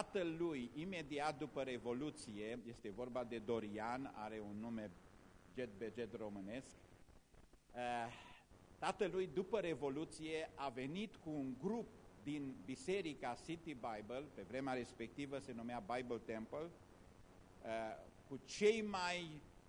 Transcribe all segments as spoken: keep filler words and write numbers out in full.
tatăl lui, imediat după Revoluție, este vorba de Dorian, are un nume jet-bejet românesc, tatălui după Revoluție a venit cu un grup din biserica City Bible, pe vremea respectivă se numea Bible Temple, cu cei mai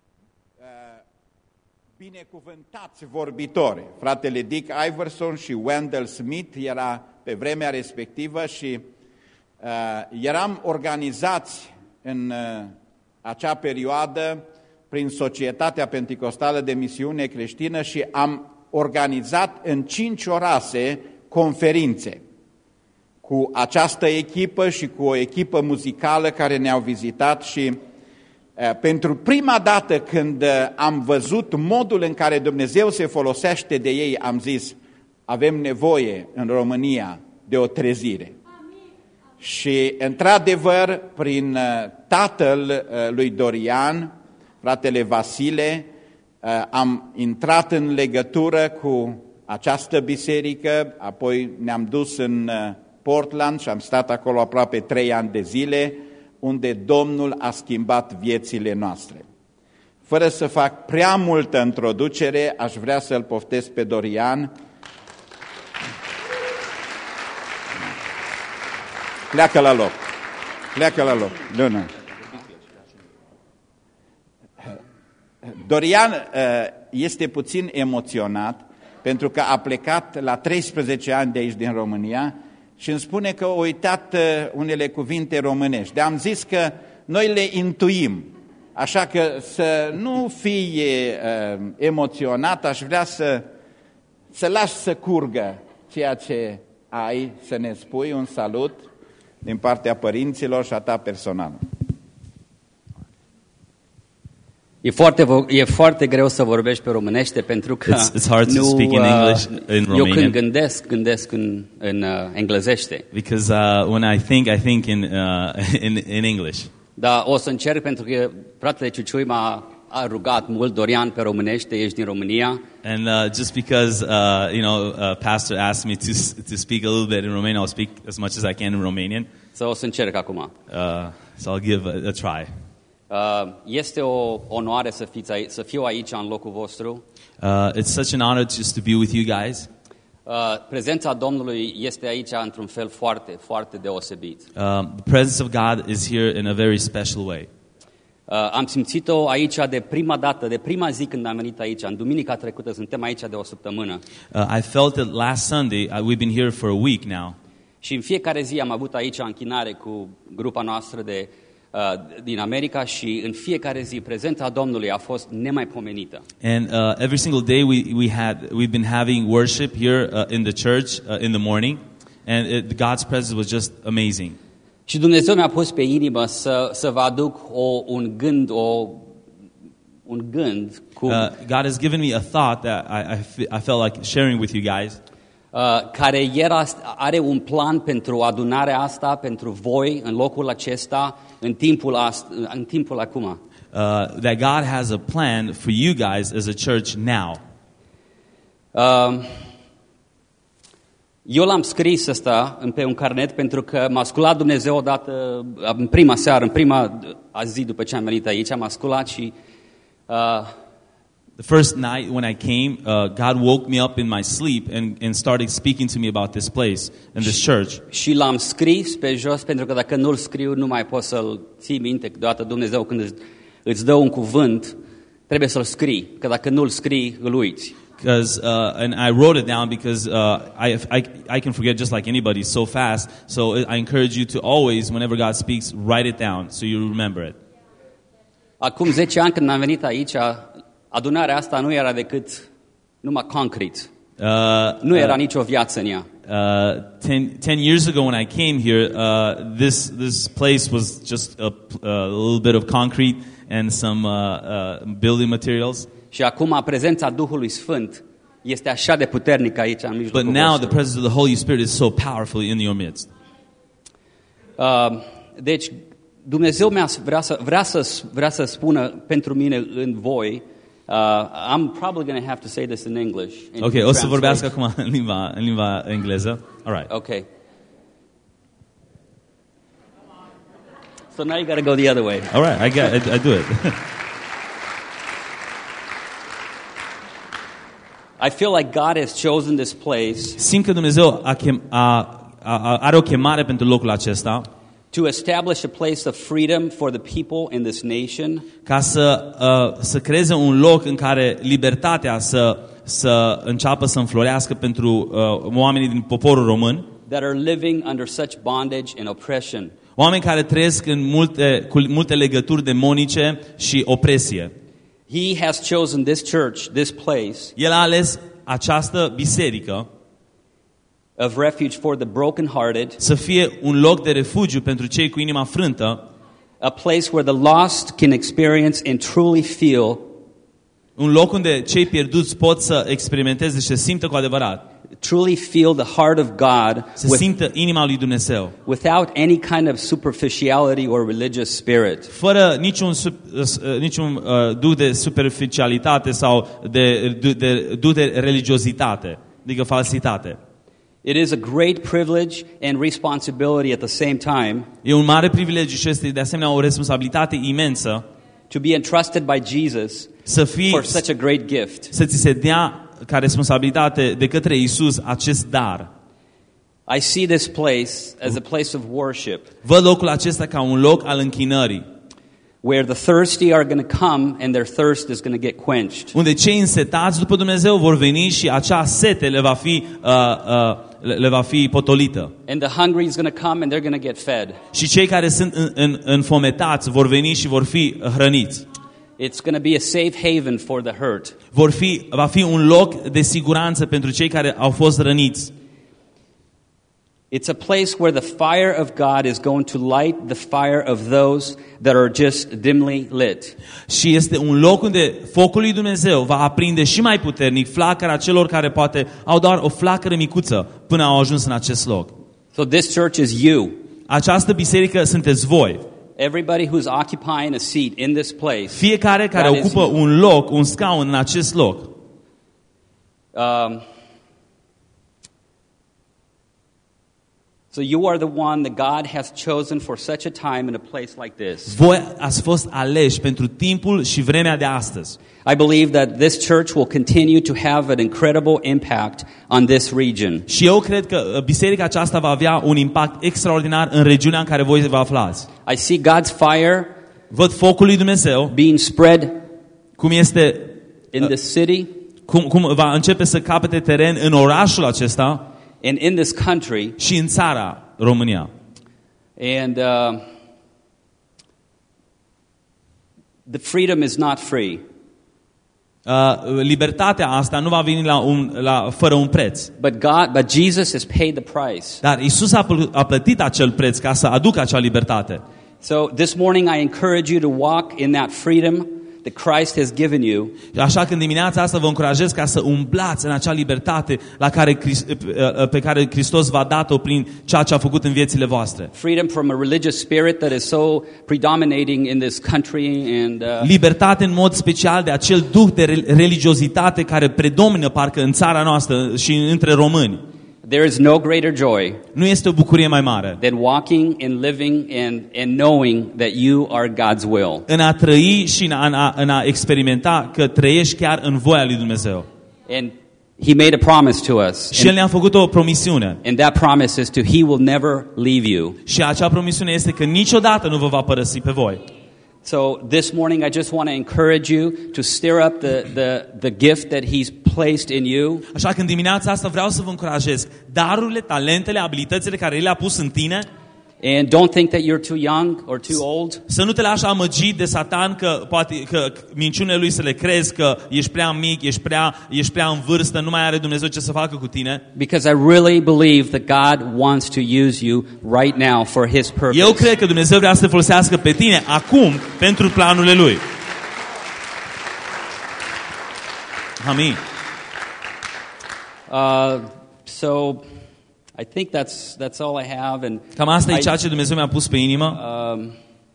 binecuvântați vorbitori. Fratele Dick Iverson și Wendell Smith era pe vremea respectivă și eram organizați în acea perioadă prin Societatea Penticostală de Misiune Creștină și am organizat în cinci orașe conferințe cu această echipă și cu o echipă muzicală care ne-au vizitat și pentru prima dată când am văzut modul în care Dumnezeu se folosește de ei, am zis, avem nevoie în România de o trezire. Și, într-adevăr, prin tatăl lui Dorian, fratele Vasile, am intrat în legătură cu această biserică, apoi ne-am dus în Portland și am stat acolo aproape trei ani de zile, unde Domnul a schimbat viețile noastre. Fără să fac prea multă introducere, aș vrea să-l poftesc pe Dorian. Pleacă la loc. Pleacă la loc. Nu, nu. Dorian este puțin emoționat pentru că a plecat la treisprezece ani de aici din România și îmi spune că a uitat unele cuvinte românești. Dar am zis că noi le intuim, așa că să nu fii emoționat, aș vrea să, să lași să curgă ceea ce ai, să ne spui un salut din partea părinților și a ta personală. E foarte, e foarte greu să vorbești pe românește pentru că it's, it's hard to nu, speak in English, in eu Romanian. când gândesc, gândesc în, în uh, englezește. Because uh, when I think, I think in, uh, in, in English. Dar o să încerc pentru că fratele Ciuciui m-a a rugat mult, Dorian, pe românește, ești din România. And uh, just because, uh, you know, uh, pastor asked me to, to speak a little bit in Romanian, I'll speak as much as I can in Romanian. So o să încerc acum. Uh, so I'll give a, a try. Uh, este o onoare să, fiți aici, să fiu aici în locul vostru. Uh, it's such an honor just to be with you guys. Uh, prezența Domnului este aici într-un fel foarte, foarte deosebit. Uh, the presence of God is here in a very special way. Uh, am simțit-o aici de prima dată, de prima zi când am venit aici, în duminica trecută, suntem aici de o săptămână. Uh, I felt it last Sunday. Uh, we've been here for a week now. Și în fiecare zi am avut aici închinare cu grupa noastră de Uh, din America și în fiecare zi prezența Domnului a fost nemaipomenită. And uh, every single day we we had we've been having worship here uh, in the church uh, in the morning, and it, God's presence was just amazing. Și Dumnezeu mi-a pus pe inimă să să vă aduc o un gând o un gând cu uh, God has given me a thought that I I, I felt like sharing with you guys. Uh, care era, are un plan pentru adunarea asta, pentru voi, în locul acesta, în timpul, ast, în timpul acum. Uh, that God has a plan for you guys as a church now. Uh, eu l-am scris ăsta pe un carnet pentru că m-a sculat Dumnezeu odată, în prima seară, în prima zi după ce am venit aici, m-a sculat și... Uh, The first night when I came, uh, God woke me up in my sleep and, and started speaking to me about this place and this church. Și l-am scris pe jos pentru că dacă nu-l scriu nu mai poți să-l ții minte. Câteodată Dumnezeu când îți, îți dă un cuvânt, trebuie să-l scrii, că dacă nu-l scrii, îl uiți. Because uh, and I wrote it down because uh, I, I I can forget just like anybody so fast. So I encourage you to always, whenever God speaks, write it down so you remember it. Acum zece ani când am venit aici, adunarea asta nu era decât numai concrete. Uh, nu era uh, nicio viață în ea. Uh, ten, ten years ago when I came here, uh, this this place was just a, a little bit of concrete and some uh, uh, building materials. Și acum prezența Duhului Sfânt este așa de puternică aici în mijlocul But now vostru. the presence of the Holy Spirit is so powerful in your midst. Uh, deci Dumnezeu mi-a vrea să vrea să vrea să spună pentru mine în voi. Uh, I'm probably going to have to say this in English. In Okay, o să vorbească acum în limba în limba engleză. All right. Okay. So now you got to go the other way. All right, I get, I, I do it. I feel like God has chosen this place Simt că Dumnezeu a chem, a, a, are o chemare pentru locul acesta to establish a place of freedom for the people in this nation, ca să, uh, să creeze un loc în care libertatea să, să înceapă să înflorească pentru uh, oamenii din poporul român, that are living under such bondage and oppression. oameni care trăiesc în multe, cu multe legături demonice și opresie. He has chosen this church, this place El a ales această biserică of refuge for the brokenhearted, să fie un loc de refugiu pentru cei cu inima frântă, a place where the lost can experience and truly feel un loc unde cei pierduți pot să experimenteze și să simtă cu adevărat, truly feel the heart of God să with, simtă inima lui Dumnezeu, without any kind of superficiality or religious spirit. fără niciun, sub- uh, niciun uh, duh de superficialitate sau de, de, de duh de religiozitate, adică falsitate. It is a great privilege and responsibility at the same time E un mare privilegiu și este de asemenea o responsabilitate imensă to be entrusted by Jesus să fii, for such a great gift. să ți se dea ca responsabilitate de către Isus acest dar. I see this place as a place of worship Văd locul acesta ca un loc al închinării, where the thirsty are going to come and their thirst is going to get quenched. unde cei însetați după Dumnezeu vor veni și acea sete le va fi, uh, uh, le, le va fi potolită. And the hungry is going to come and they're going to get fed. Și cei care sunt în, în, înfometați vor veni și vor fi hrăniți. It's going to be a safe haven for the hurt. Vor fi, va fi un loc de siguranță pentru cei care au fost răniți. It's a place where the fire of God is going to light the fire of those that are just dimly lit. Și este un loc unde focul lui Dumnezeu va aprinde și mai puternic flacăra celor care poate au doar o flacără micuță până au ajuns în acest loc. So this church is you. Această biserică sunteți voi. Everybody who's occupying a seat in this place. Fiecare care that is ocupă you. un loc, un scaun în acest loc. Um, so you are the one that God has chosen for such a time and a place like this. Voi ați fost aleși pentru timpul și vremea de astăzi. I believe that this church will continue to have an incredible impact on this region. Și eu cred că biserica aceasta va avea un impact extraordinar în regiunea în care voi vă aflați. I see God's fire Văd focul lui Dumnezeu, being spread cum este, in the city cum, cum va începe să capete teren în orașul acesta and in this country. și în țara România. And uh, the freedom is not free. Uh, libertatea asta nu va veni la un, la, fără un preț. But God, but Jesus has paid the price. Dar Isus a, pl- a plătit acel preț ca să aducă acea libertate. So this morning I encourage you to walk in that freedom that Christ has given you. Așa că în dimineața asta vă încurajez ca să umblați în acea libertate la care, pe care Hristos v-a dat-o prin ceea ce a făcut în viețile voastre. Freedom from a religious spirit that is so predominating in this country and uh, Libertate în mod special de acel duh de religiozitate care predomină parcă în țara noastră și între români. there is no greater joy Nu este o bucurie mai mare than walking and living and, and knowing that you are God's will. în a trăi și în a, în a experimenta că trăiești chiar în voia lui Dumnezeu. And He made a promise to us. Și El And, ne-a făcut o promisiune. and that promise is to He will never leave you. Și acea promisiune este că niciodată nu vă va părăsi pe voi. So this morning I just want to encourage you to stir up the, the, the gift that He's placed in you. Așa că în dimineața asta vreau să vă încurajez darurile, talentele, abilitățile care El le-a pus în tine. And don't think that you're too young or too old. Să nu te lași amăgit de Satan că poate că minciunile lui să le crezi că ești prea mic, ești prea, ești prea în vârstă, nu mai are Dumnezeu ce să facă cu tine. Because I really believe that God wants to use you right now for His purpose. Eu cred că Dumnezeu vrea să te folosească pe tine acum pentru planurile Lui. Amin. Uh, so I think that's that's all I have. And Cam asta e I, ceea ce Dumnezeu mi-a pus pe inimă. um,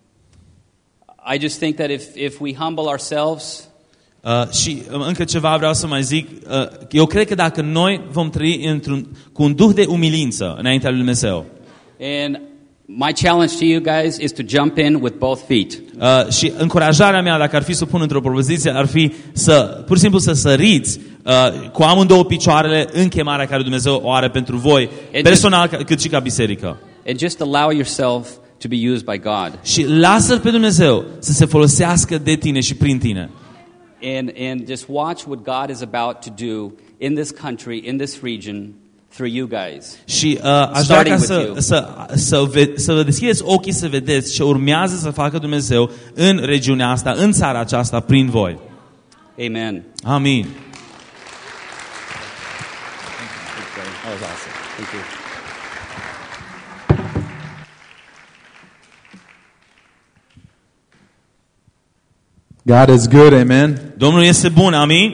I just think that if if we humble ourselves, Uh, și uh, încă ceva vreau să mai zic. Uh, eu cred că dacă noi vom trăi într-un, cu un duh de umilință înaintea lui Dumnezeu and My challenge to you guys is to jump in with both feet. Uh, și încurajarea mea, dacă ar fi să o pun într-o propoziție, ar fi să, pur și simplu, să săriți uh, cu amândouă picioarele în chemarea care Dumnezeu o are pentru voi, And personal just, cât și ca biserică. And just allow yourself to be used by God. Și lasă-L pe Dumnezeu să se folosească de tine și prin tine. And, and just watch what God is about to do in this country, in this region, through you guys. Și uh, aș vrea ca să, să, să, ve, să vă deschideți ochii să vedeți ce urmează să facă Dumnezeu în regiunea asta, în țara aceasta, prin voi. Amen. Amin. That was awesome. Thank you. God is good, amen. Domnul este bun, amin.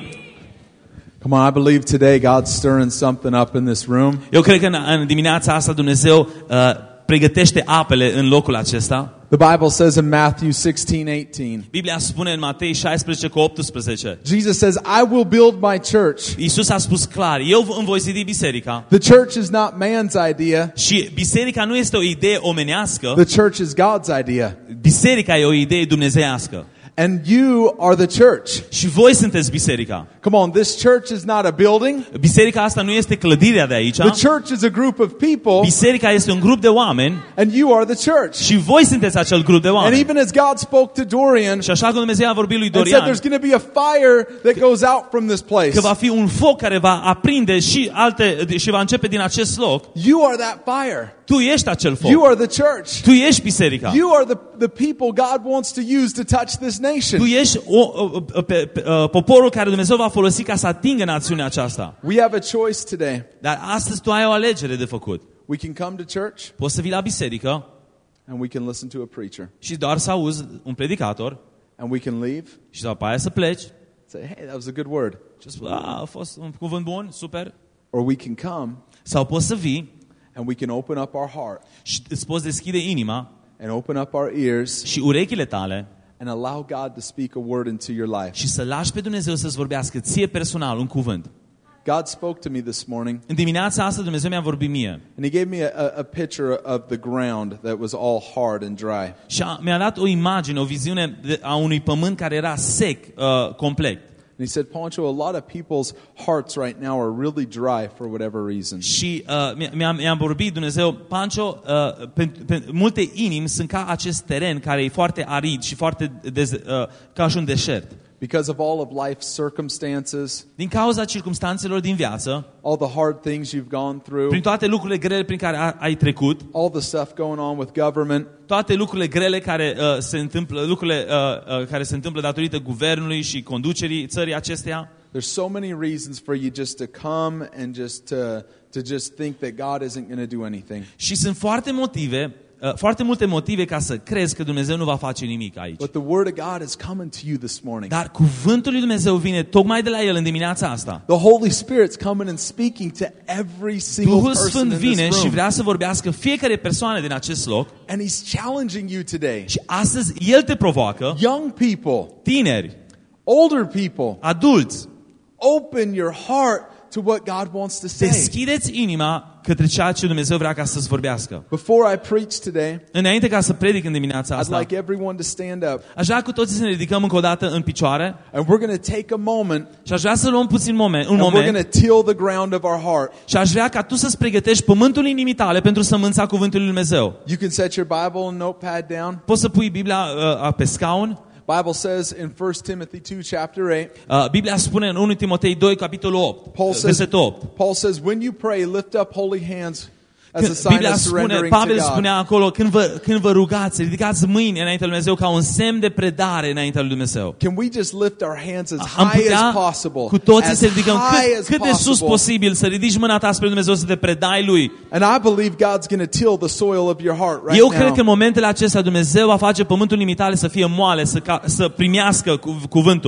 Come on, I believe today God's stirring something up in this room. Eu cred că în, în dimineața asta Dumnezeu uh, pregătește apele în locul acesta. The Bible says in Matthew sixteen eighteen. Biblia spune în Matei șaisprezece cu optsprezece. Jesus says, I will build my church. Iisus a spus clar, eu îmi voi zidi biserica. The church is not man's idea. Și biserica nu este o idee omenească. The church is God's idea. Biserica e o idee dumnezeiască. And you are the church. Și voi sunteți biserica. Come on, this church is not a building. Biserica asta nu este clădirea de aici. The church is a group of people. Biserica este un grup de oameni. And you are the church. Și voi sunteți acel grup de oameni. And even as God spoke to Dorian, și așa cum Dumnezeu a vorbit lui and Dorian, said there's going to be a fire that goes out from this place. Că va fi un foc care va aprinde și alte și va începe din acest loc. You are that fire. Tu ești acel foc. You are the church. Tu ești biserica. You are the the people God wants to use to touch this nation. Tu ești o, o, o, pe, pe, uh, poporul care Dumnezeu va folosi ca să atingă națiunea aceasta. We have a choice today. Dar astăzi tu ai o alegere de făcut. We can come to church. Poți să vii la biserică. And we can listen to a preacher. Și doar să auzi un predicator. And we can leave. Și după aia să pleci. Say, hey, that was a good word. Și spui, a, a fost un cuvânt bun, super. Or we can come. Sau poți să vii. And we can open up our heart. Și îți poți deschide inima. And open up our ears. Și urechile tale. And allow God to speak a word into your life. Și să lași pe Dumnezeu să-ți vorbească ție personal un cuvânt. God spoke to me this morning. În dimineața asta Dumnezeu mi-a vorbit mie. And he gave me a, a picture of the ground that was all hard and dry. Și a, mi-a dat o imagine, o viziune de, a unui pământ care era sec, uh, complet. And he said, Poncho, a lot of people's hearts right now are really dry for whatever reason. Și uh, mi-a, mi-a vorbit Dumnezeu, Pancho, uh, pe, pe, multe inimi sunt ca acest teren care e foarte arid și foarte dez, uh, ca și un deșert. Because of all of life's circumstances, din cauza circumstanțelor din viață, all the hard things you've gone through, prin toate lucrurile grele prin care a, ai trecut, all the stuff going on with government, toate lucrurile grele care uh, se întâmplă, lucrurile uh, uh, care se întâmplă datorită guvernului și conducerii țării acesteia. There's so many reasons for you just to come and just to to just think that God isn't going to do anything. Și sunt foarte motive Uh, foarte multe motive ca să crezi că Dumnezeu nu va face nimic aici. But the word of God is coming to you this morning. Dar cuvântul lui Dumnezeu vine tocmai de la el în dimineața asta. The Holy Spirit's coming and speaking to every single Duhul person Sfânt in vine this și room. vrea să vorbească fiecare persoană din acest loc. And he's challenging you today. Și astăzi el te provoacă. Young people, tineri, older people, adulți. Open your heart to what God wants to say. Deschideți inima către ceea ce Dumnezeu vrea ca să-ți vorbească. Before I preach today, înainte ca să predic în dimineața asta, I'd like everyone to stand up. Aș vrea cu toții să ne ridicăm încă o dată în picioare. And we're going to take a moment. Și aș vrea să luăm puțin moment, un and moment. We're going to till the ground of our heart. Și aș vrea ca tu să-ți pregătești pământul inimii tale pentru sămânța cuvântului lui Dumnezeu. You can set your Bible and notepad down. Poți să pui Biblia uh, pe scaun. Bible says in First Timothy two chapter eight. Uh, Biblia spune în unu Timotei doi capitolul opt, Paul says, versetul opt. Paul says when you pray lift up holy hands as a Când sign Biblia of spune, surrendering Pavel to God. spunea acolo, când vă, când vă rugați, ridicați mâini înaintea lui Dumnezeu ca un semn de predare înaintea lui Dumnezeu. Can we just lift our hands as Am high putea as possible? cu toții as să ridicăm high as cât, cât de sus possible. posibil, să ridici mâna ta spre Dumnezeu, să te predai lui. And I believe God's going to till the soil of your heart right Eu now. cred că în momentele acestea Dumnezeu va face pământul inimii tale să fie moale, să, ca, să primească cu, cuvântul.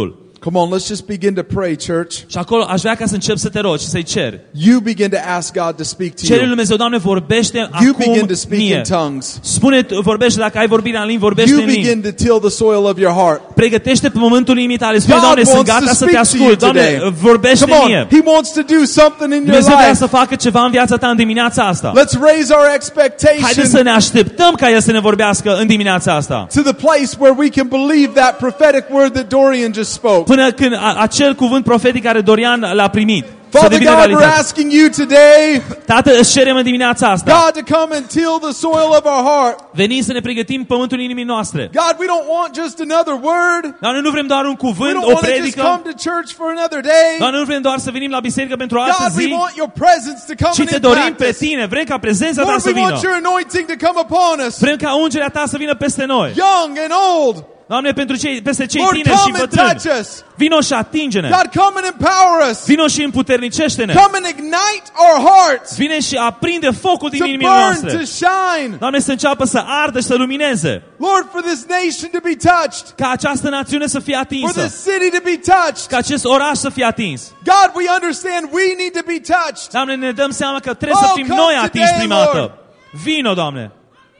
Come on, let's just begin to pray, church. Și acolo aș vrea ca să încep să te rogi și să-i ceri. You begin to ask God to speak to Cere lui you. Dumnezeu, Doamne, vorbește You begin acum to speak mie. in tongues. Spune, vorbește, dacă ai vorbirea în limbi, vorbește You în limbi. begin to till the soil of your heart. Pregătește pe pământul inimii tale. Spune, God Doamne, sunt wants gata to să te speak to you ascult. Doamne, today. vorbește Come on, mie. He wants to do something in your Dumnezeu vrea life. să facă ceva în viața ta în dimineața asta. Let's raise our Haideți să expectation ne așteptăm ca El să ne vorbească în dimineața asta. to the place where we can believe that prophetic word that Dorian just spoke. Până când a, acel cuvânt profetic care Dorian l-a primit să Father devină God, we're realitate. asking you today, Tată, îți cerem în dimineața asta. God, to come and till the soil of our heart. Veni să ne pregătim pământul inimii noastre. God, we don't want just another word. Dar noi nu vrem doar un We cuvânt, don't o want to just predică. come to church for another day. Dar noi nu vrem doar să venim la biserică pentru o altă God, we zi, want your presence to come ci and te dorim impact pe us. tine. Vrem ca prezența ta Lord, să we vină. want your anointing to come upon us, Vrem ca ungerea ta să vină peste noi. young and old. Doamne, pentru cei, peste cei Lord, tineri și come and bătrâni. touch us. Vino și atinge-ne. God, come and empower us. Vino și împuternicește-ne. Come and ignite our hearts Vine și aprinde focul din to inimile burn, noastre. to shine. Doamne, să înceapă să ardă și să lumineze. Lord, for this nation to be touched, Ca această națiune să fie for atinsă. this city to be touched. Ca acest oraș să fie atins. God, we understand we need to be touched. Doamne, ne dăm seama că trebuie să Oh, fim come noi atinși today, prima dată. Lord. Vino, Doamne.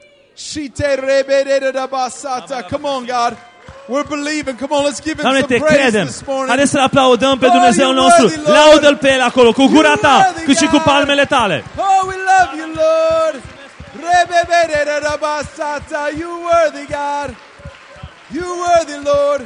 Come on, God. We're believing. Come on, let's give him Doamne, some te praise credem. this morning. Haideți să-L aplaudăm pe Oh, Dumnezeu you're nostru. worthy, Lord. Laudă-L pe El acolo, cu gura You're ta, worthy, cât și cu God. palmele tale. Oh, we love you, Lord. You worthy, God. You worthy, Lord.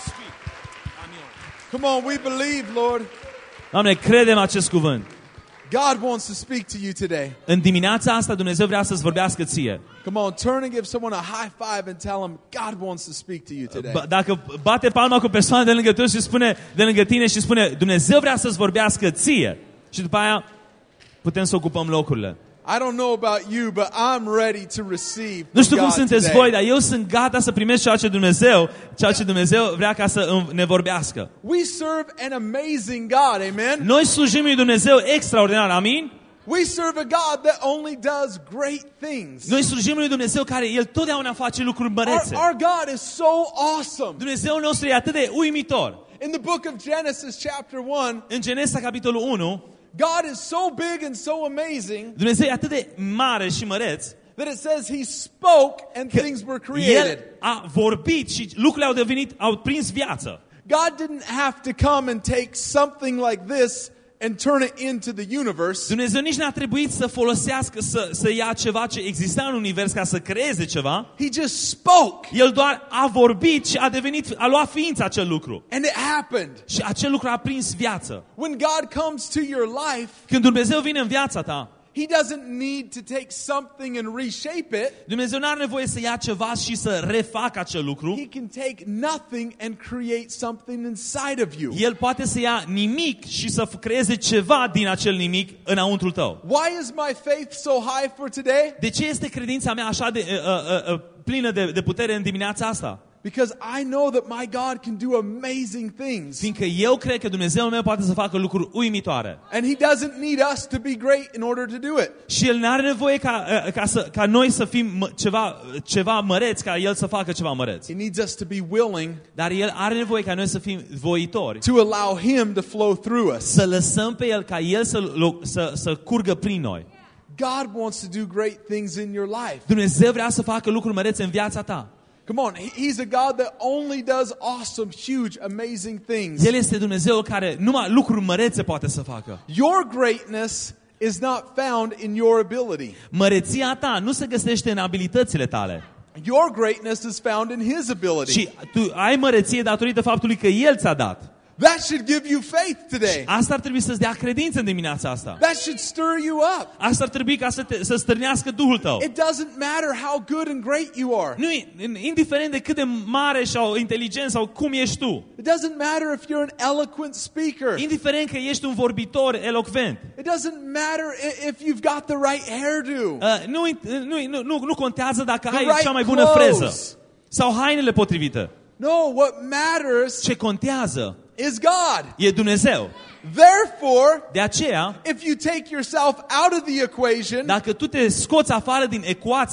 Come on, we believe, Lord. Doamne, credem acest cuvânt. God wants to speak to you today. În dimineața asta Dumnezeu vrea să-ți vorbească ție. Come on, turn and give someone a high five and tell them God wants to speak to you today. B- Dacă bate palma cu persoana de lângă tine și spune de lângă tine și spune Dumnezeu vrea să-ți vorbească ție. Și după aia putem să ocupăm locurile. I don't know about you, but I'm ready to receive Nu știu from cum God sunteți today. voi, dar eu sunt gata să primesc ceea ce Dumnezeu, ceea ce Dumnezeu vrea ca să ne vorbească. We serve an amazing God, amen? Noi slujim lui Dumnezeu extraordinar, amin? We serve a God that only does great things. Noi slujim lui Dumnezeu care El totdeauna face lucruri Our, mărețe. our God is so awesome. Dumnezeul nostru e atât de uimitor. In the book of Genesis chapter one, În Genesa capitolul unu, God is so big and so amazing Dumnezeu e atât de mare și măreț that it says he spoke and că things were created. El a vorbit și lucrurile au devenit, au prins viață. God didn't have to come and take something like this and turn it into the universe. Dumnezeu nici n-a trebuit să folosească, să, să ia ceva ce exista în univers ca să creeze ceva. He just spoke El doar a vorbit și a devenit, a luat ființă acel lucru. and it happened. Și acel lucru a prins viață. When God comes to your life, Când Dumnezeu vine în viața ta, he doesn't need to take something and reshape it. Dumnezeu nu are nevoie să ia ceva și să refacă acel lucru. He can take nothing and create something inside of you. El poate să ia nimic și să creeze ceva din acel nimic înăuntrul tău. Why is my faith so high for today? De ce este credința mea așa de uh, uh, uh, plină de, de putere în dimineața asta? Because I know that my God can do amazing things. Fiindcă eu cred că Dumnezeul meu poate să facă lucruri uimitoare. And he doesn't need us to be great in order to do it. Și El nu are nevoie ca, uh, ca, să, ca noi să fim mă- ceva, ceva măreți, ca El să facă ceva măreți. He needs us to be willing Dar El are nevoie ca noi să fim voitori. to allow him to flow through us. Să lăsăm pe El ca El să, să, să curgă prin noi. God wants to do great things in your life. Dumnezeu vrea să facă lucruri mărețe în viața ta. Come on, he- he's a God that only does awesome, huge, amazing things. El este Dumnezeu care numai lucruri mărețe poate să facă. Your greatness is not found in your ability. Măreția ta nu se găsește în abilitățile tale. Your greatness is found in his ability. Și tu ai măreție datorită faptului că El ți-a dat. That should give you faith today. Asta ar trebui să-ți dea credință în dimineața asta. That should stir you up. Asta ar trebui ca să, te, să stârnească Duhul tău. It doesn't matter how good and great you are. Nu, indiferent de cât de mare sau inteligent sau cum ești tu. It doesn't matter if you're an eloquent speaker. Indiferent că ești un vorbitor elocvent. It doesn't matter i- if you've got the right hairdo. Uh, nu, nu, nu, nu, nu contează dacă The ai right cea mai bună clothes. freză sau hainele potrivite. No, what matters Ce contează is God. e Dumnezeu. Therefore, De aceea, if you take yourself out of the equation dacă tu te scoți afară din ecuație and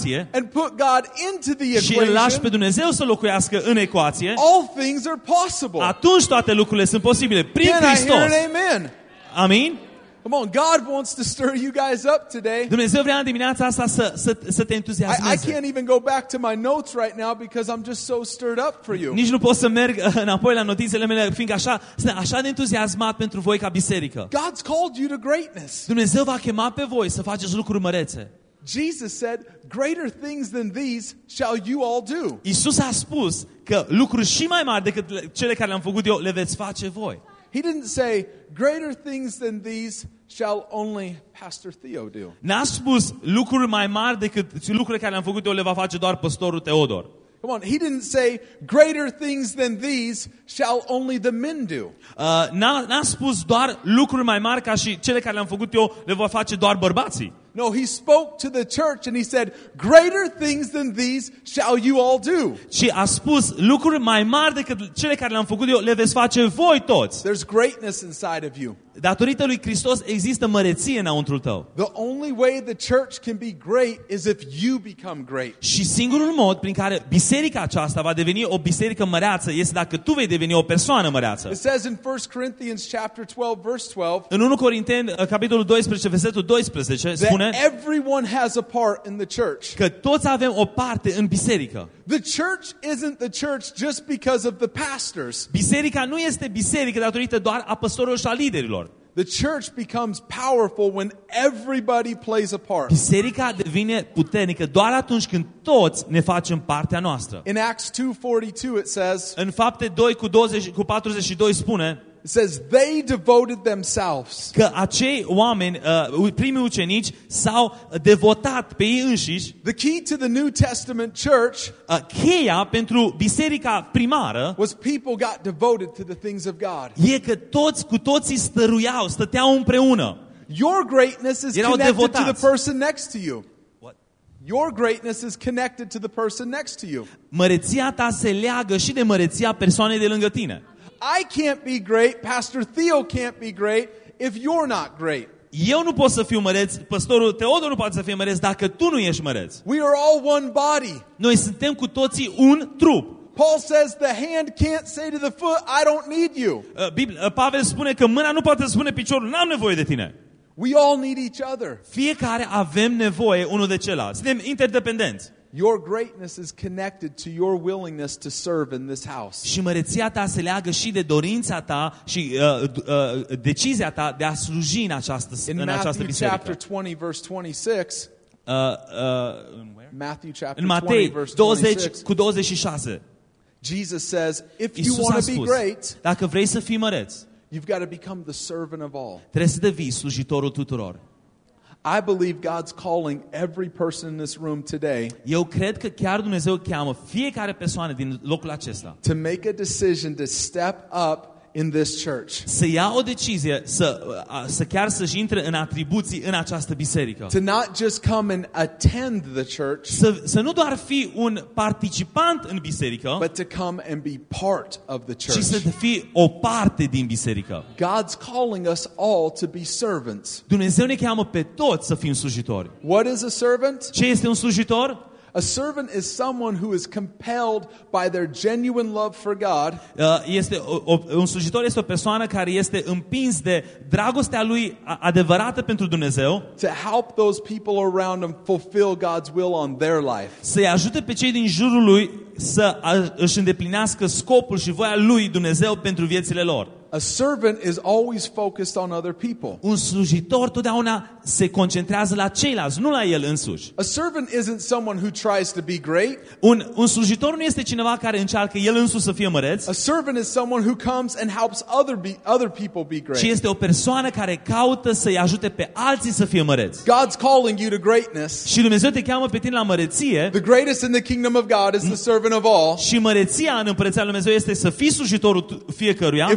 put God into the și îl lași pe equation, Dumnezeu să locuiască în ecuație, all things are possible. atunci toate lucrurile sunt posibile prin Can I hear Hristos. an amen? Amin? Come on, God wants to stir you guys up today. Dumnezeu vrea în dimineața asta să, să, să te I, I entuziasmeze. can't even go back to my notes right now because I'm just so stirred up for you. Nici nu pot să merg uh, înapoi la notițele mele, fiindcă așa, sunt așa de entuziasmat pentru voi ca biserică. God's called you to greatness. Dumnezeu va chema pe voi să faceți lucruri mărețe. Jesus said, greater things than these shall you all do. Iisus a spus că lucruri și mai mari decât le- cele care le-am făcut eu le veți face voi. He didn't say, greater things than these shall only Pastor Theo do. N-a spus lucruri mai mari decât lucrurile care le-am făcut eu le va face doar păstorul Teodor. Come on, he didn't say, greater things than these shall only the men do. Uh, n-a, n-a spus doar lucruri mai mari ca și cele care le-am făcut eu le vor face doar bărbații. No, he spoke to the church and he said, greater things than these shall you all do. Și a spus lucruri mai mari decât cele care le-am făcut eu le veți face voi toți. There's greatness inside of you. Datorită lui Hristos există măreție înăuntrul tău. The only way the church can be great is if you become great. Și singurul mod prin care biserica aceasta va deveni o biserică măreață este dacă tu vei deveni o persoană măreață. It says in First Corinthians chapter twelve verse twelve În unu Corinteni, capitolul doisprezece, versetul doisprezece, spune that everyone has a part in the church. că toți avem o parte în biserică. The church isn't the church just because of the pastors. Biserica nu este biserică datorită doar a păstorilor și a liderilor. The church becomes powerful when everybody plays a part. Biserica devine puternică doar atunci când toți ne facem partea noastră. In Acts two forty-two it says, În Fapte doi cu, douăzeci, cu patruzeci și doi spune it says they devoted themselves. că acei oameni, uh, primii ucenici, s-au devotat pe ei înșiși. The key to the New Testament church Uh, cheia pentru biserica primară was people got devoted to the things of God. e că toți cu toții stăruiau, stăteau împreună. Your greatness is Erau connected to devotați. the person next to you. What? Your greatness is connected to the person next to you. Măreția ta se leagă și de măreția persoanei de lângă tine. I can't be great, Pastor Theo can't be great if you're not great. Eu nu pot să fiu măreț, păstorul Teodor nu poate să fie măreț dacă tu nu ești măreț. We are all one body. Noi suntem cu toții un trup. Paul says the hand can't say to the foot, I don't need you. Uh, Biblia, uh, Pavel spune că mâna nu poate să spune piciorul, n-am nevoie de tine. We all need each other. Fiecare avem nevoie unul de celălalt. Suntem interdependenți. Your greatness is connected to your willingness to serve in this house. Și măreția ta se leagă și de dorința ta și uh, uh, decizia ta de a sluji în această, In în această Matthew biserică. chapter twenty verse twenty-six, Uh, uh, în where? Matthew chapter În twenty Matei verse douăzeci twenty-six, cu douăzeci și șase. Jesus says, if you Iisus a want to be spus, great, dacă vrei să fii măreț, you've got to become the servant of all. trebuie să devii slujitorul tuturor. I believe God's calling every person in this room today Eu cred că chiar Dumnezeu cheamă fiecare persoană din locul acesta to make a decision to step up in this church. să ia o decizie, să, uh, să chiar să-și intre în atribuții în această biserică. To not just come and attend the church, Să, să nu doar fii un participant în biserică, but to come and be part of the ci să church. fii o parte din biserică. God's calling us all to be servants. Dumnezeu ne cheamă pe toți să fim slujitori. What is a servant? Ce este un slujitor? A servant is someone who is compelled by their genuine love for God Uh, Este o, o, un slujitor este o persoană care este împins de dragostea lui a- adevărată pentru Dumnezeu, to help those people around them fulfill God's will on their life. să-i ajute pe cei din jurul lui să a, își îndeplinească scopul și voia lui Dumnezeu pentru viețile lor. A servant is always focused on other people. Un slujitor totdeauna se concentrează la ceilalți, nu la el însuși. A servant isn't someone who tries to be great. Un, un slujitor nu este cineva care încearcă el însuși să fie măreț, A servant is someone who comes and helps other be, other people be ci great. este o persoană care caută să-i ajute pe alții să fie măreți. God's calling you to greatness. Și Dumnezeu te cheamă pe tine la măreție The greatest in the kingdom of God is the servant of all. și măreția în împărăția lui Dumnezeu este să fii slujitorul tu- fiecăruia, If we'll tuturor.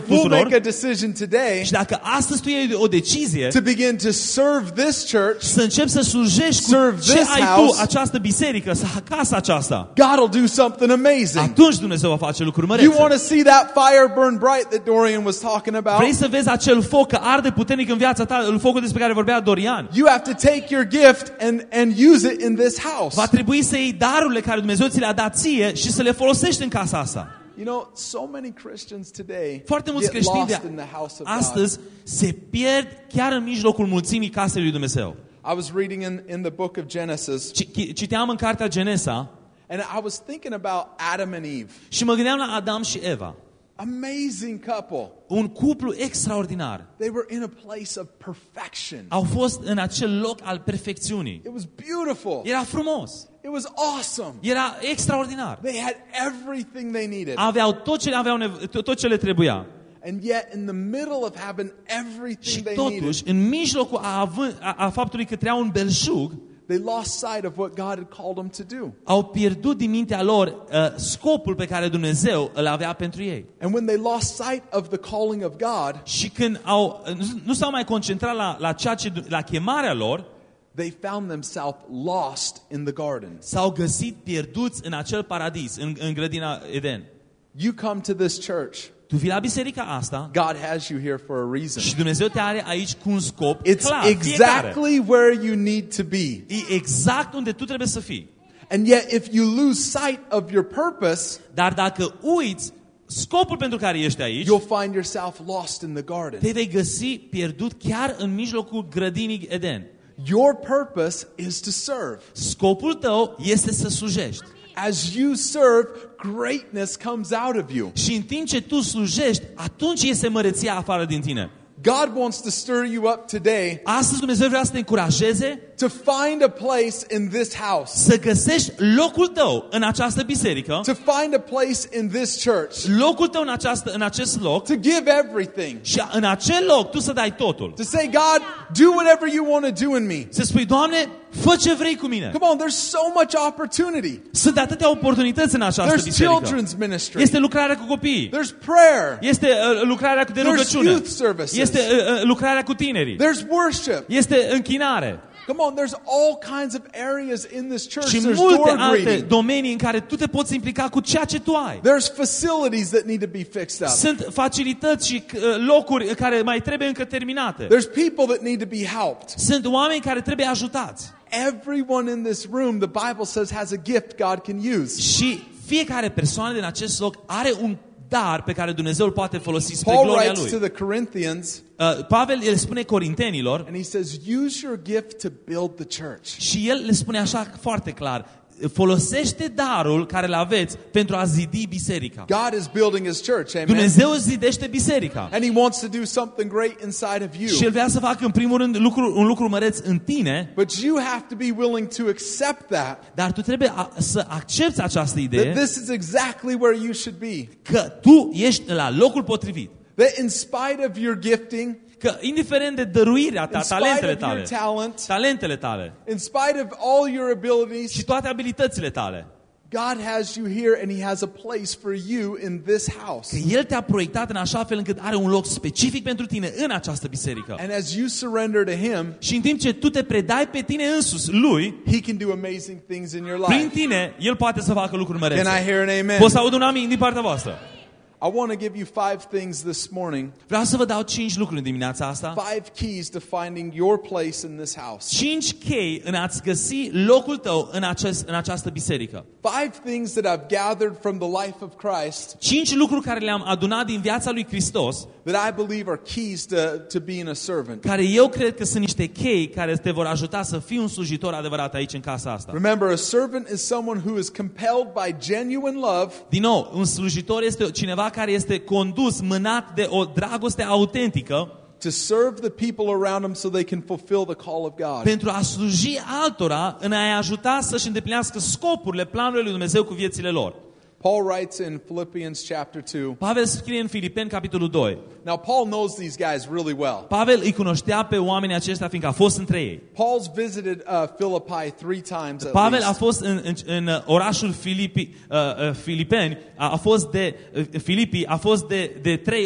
make a decision today și dacă astăzi tu iei o decizie to begin to serve this church, să începi să slujești cu serve ce this ai house, tu, această biserică, să casa aceasta, God will do something amazing. atunci Dumnezeu va face lucruri You mărețe. want to see that fire burn bright that Dorian was talking about? Vrei să vezi acel foc că arde puternic în viața ta, focul despre care vorbea Dorian? You have to take your gift and, and use it in this house. Va trebui să iei darurile care Dumnezeu ți le-a dat ție și să le folosești în casa asta. You know, so many Christians today Foarte mulți get creștini lost de in the house of God. astăzi se pierd chiar în mijlocul mulțimii casei lui Dumnezeu. I was reading in, in the book of Genesis, Ci- Citeam în cartea Genesa and I was thinking about Adam and Eve. și mă gândeam la Adam și Eva. Amazing couple. Un cuplu extraordinar. They were in a place of perfection. Au fost în acel loc al perfecțiunii. It was beautiful. Era frumos. It was awesome. Era extraordinar. They had everything they needed. Aveau tot ce le, aveau nevo- tot tot ce le trebuia. And yet, in the middle of having everything Și they totuși, needed, în mijlocul a, având, a, a faptului că trăiau un belșug, they lost sight of what God had called them to do. au pierdut din mintea lor uh, scopul pe care Dumnezeu îl avea pentru ei. And when they lost sight of the calling of God, Și când au, nu, nu s-au mai concentrat la, la, ceea ce, la chemarea lor, they found themselves lost in the garden. s-au găsit pierduți în acel paradis, în, în grădina Eden. You come to this church, Tu vii la biserica asta God has you here for a reason. și Dumnezeu te are aici cu un scop It's clar, fiecare. exactly where you need to be. E exact unde tu trebuie să fii. And yet, if you lose sight of your purpose, Dar dacă uiți scopul pentru care ești aici, you'll find yourself lost in the garden. te vei găsi pierdut chiar în mijlocul grădinii Eden. Your purpose is to serve. Scopul tău este să slujești. As you serve, greatness comes out of you. Și în timp ce tu slujești, atunci iese măreția afară din tine. God wants to stir you up today Astăzi Dumnezeu vrea să te încurajeze to find a place in this house, să găsești locul tău în această biserică, to find a place in this church, locul tău în, această, în acest loc to give everything, și în acel loc tu să dai totul. to say, God, do whatever you want to do in me. Să spui, Doamne, fă ce vrei cu mine. Come on, there's so much opportunity. Sunt atâtea oportunități în această There's biserică. children's ministry. Este lucrarea cu copiii. There's prayer. Este uh, lucrarea cu de There's rugăciune. youth services. Este uh, uh, lucrarea cu tinerii. There's worship. Este închinare. Come on, there's all kinds of areas in this church. Și There's multe door alte greeting. domenii în care tu te poți implica cu ceea ce tu ai. There's facilities that need to be fixed up. Sunt facilități și uh, locuri care mai trebuie încă terminate. There's people that need to be helped. Sunt oameni care trebuie ajutați. Everyone in this room, the Bible says, has a gift God can use. Și fiecare persoană din acest loc are un dar pe care Dumnezeu îl poate folosi spre Paul gloria writes to lui. the Corinthians, Uh, Pavel îl spune corintenilor and he says, use your gift to build the church. și el le spune așa foarte clar: folosește darul care îl aveți pentru a zidi biserica. God is building his church, amen? Dumnezeu îți zidește biserica. And he wants to do something great inside of Și you. El vrea să facă în primul rând lucru, un lucru măreț în tine, But you have to be willing to accept that, dar tu trebuie a, să accepti această that idee this is exactly where you should be. că tu ești la locul potrivit. That in spite of your gifting, Că indiferent de dăruirea ta, in spite talentele of your tale, talent, talentele tale in spite of all your abilities, și toate abilitățile tale, God has you here and he has a place for you in this house. că El te-a proiectat în așa fel încât are un loc specific pentru tine în această biserică. And as you surrender to him, Și în timp ce tu te predai pe tine însuți lui, he can do amazing things in your prin life. tine, El poate să facă lucruri Can I mărețe. hear an amen? Pot să aud un amin din partea voastră? I want to give you five things this morning, Vreau să vă dau cinci lucruri în dimineața asta. five keys to finding your place in this house. Cinci chei în a-ți găsi locul tău în, acest, în această biserică. Five things that I've gathered from the life of Christ Cinci lucruri care le-am adunat din viața lui Hristos, that I believe are keys to, to being a servant. care eu cred că sunt niște chei care te vor ajuta să fii un slujitor adevărat aici în casa asta. Remember, a servant is someone who is compelled by genuine love Din nou, un slujitor este cineva care este condus, mânat de o dragoste autentică to serve the people around him so they can fulfill the call of God. pentru a sluji altora în a-i ajuta să-și îndeplinească scopurile, planurile lui Dumnezeu cu viețile lor. Paul writes in Philippians chapter two. Pavel scrie în Filipeni, capitolul doi. Now, Paul knows these guys really well. Pavel îi cunoștea pe oamenii aceștia fiindcă a fost între ei. Paul's visited uh, Philippi three times at Pavel a least. fost în, în, în orașul Filipi, uh, uh, Filipeni, a, a fost de uh, Filipii, a fost de, de trei ori.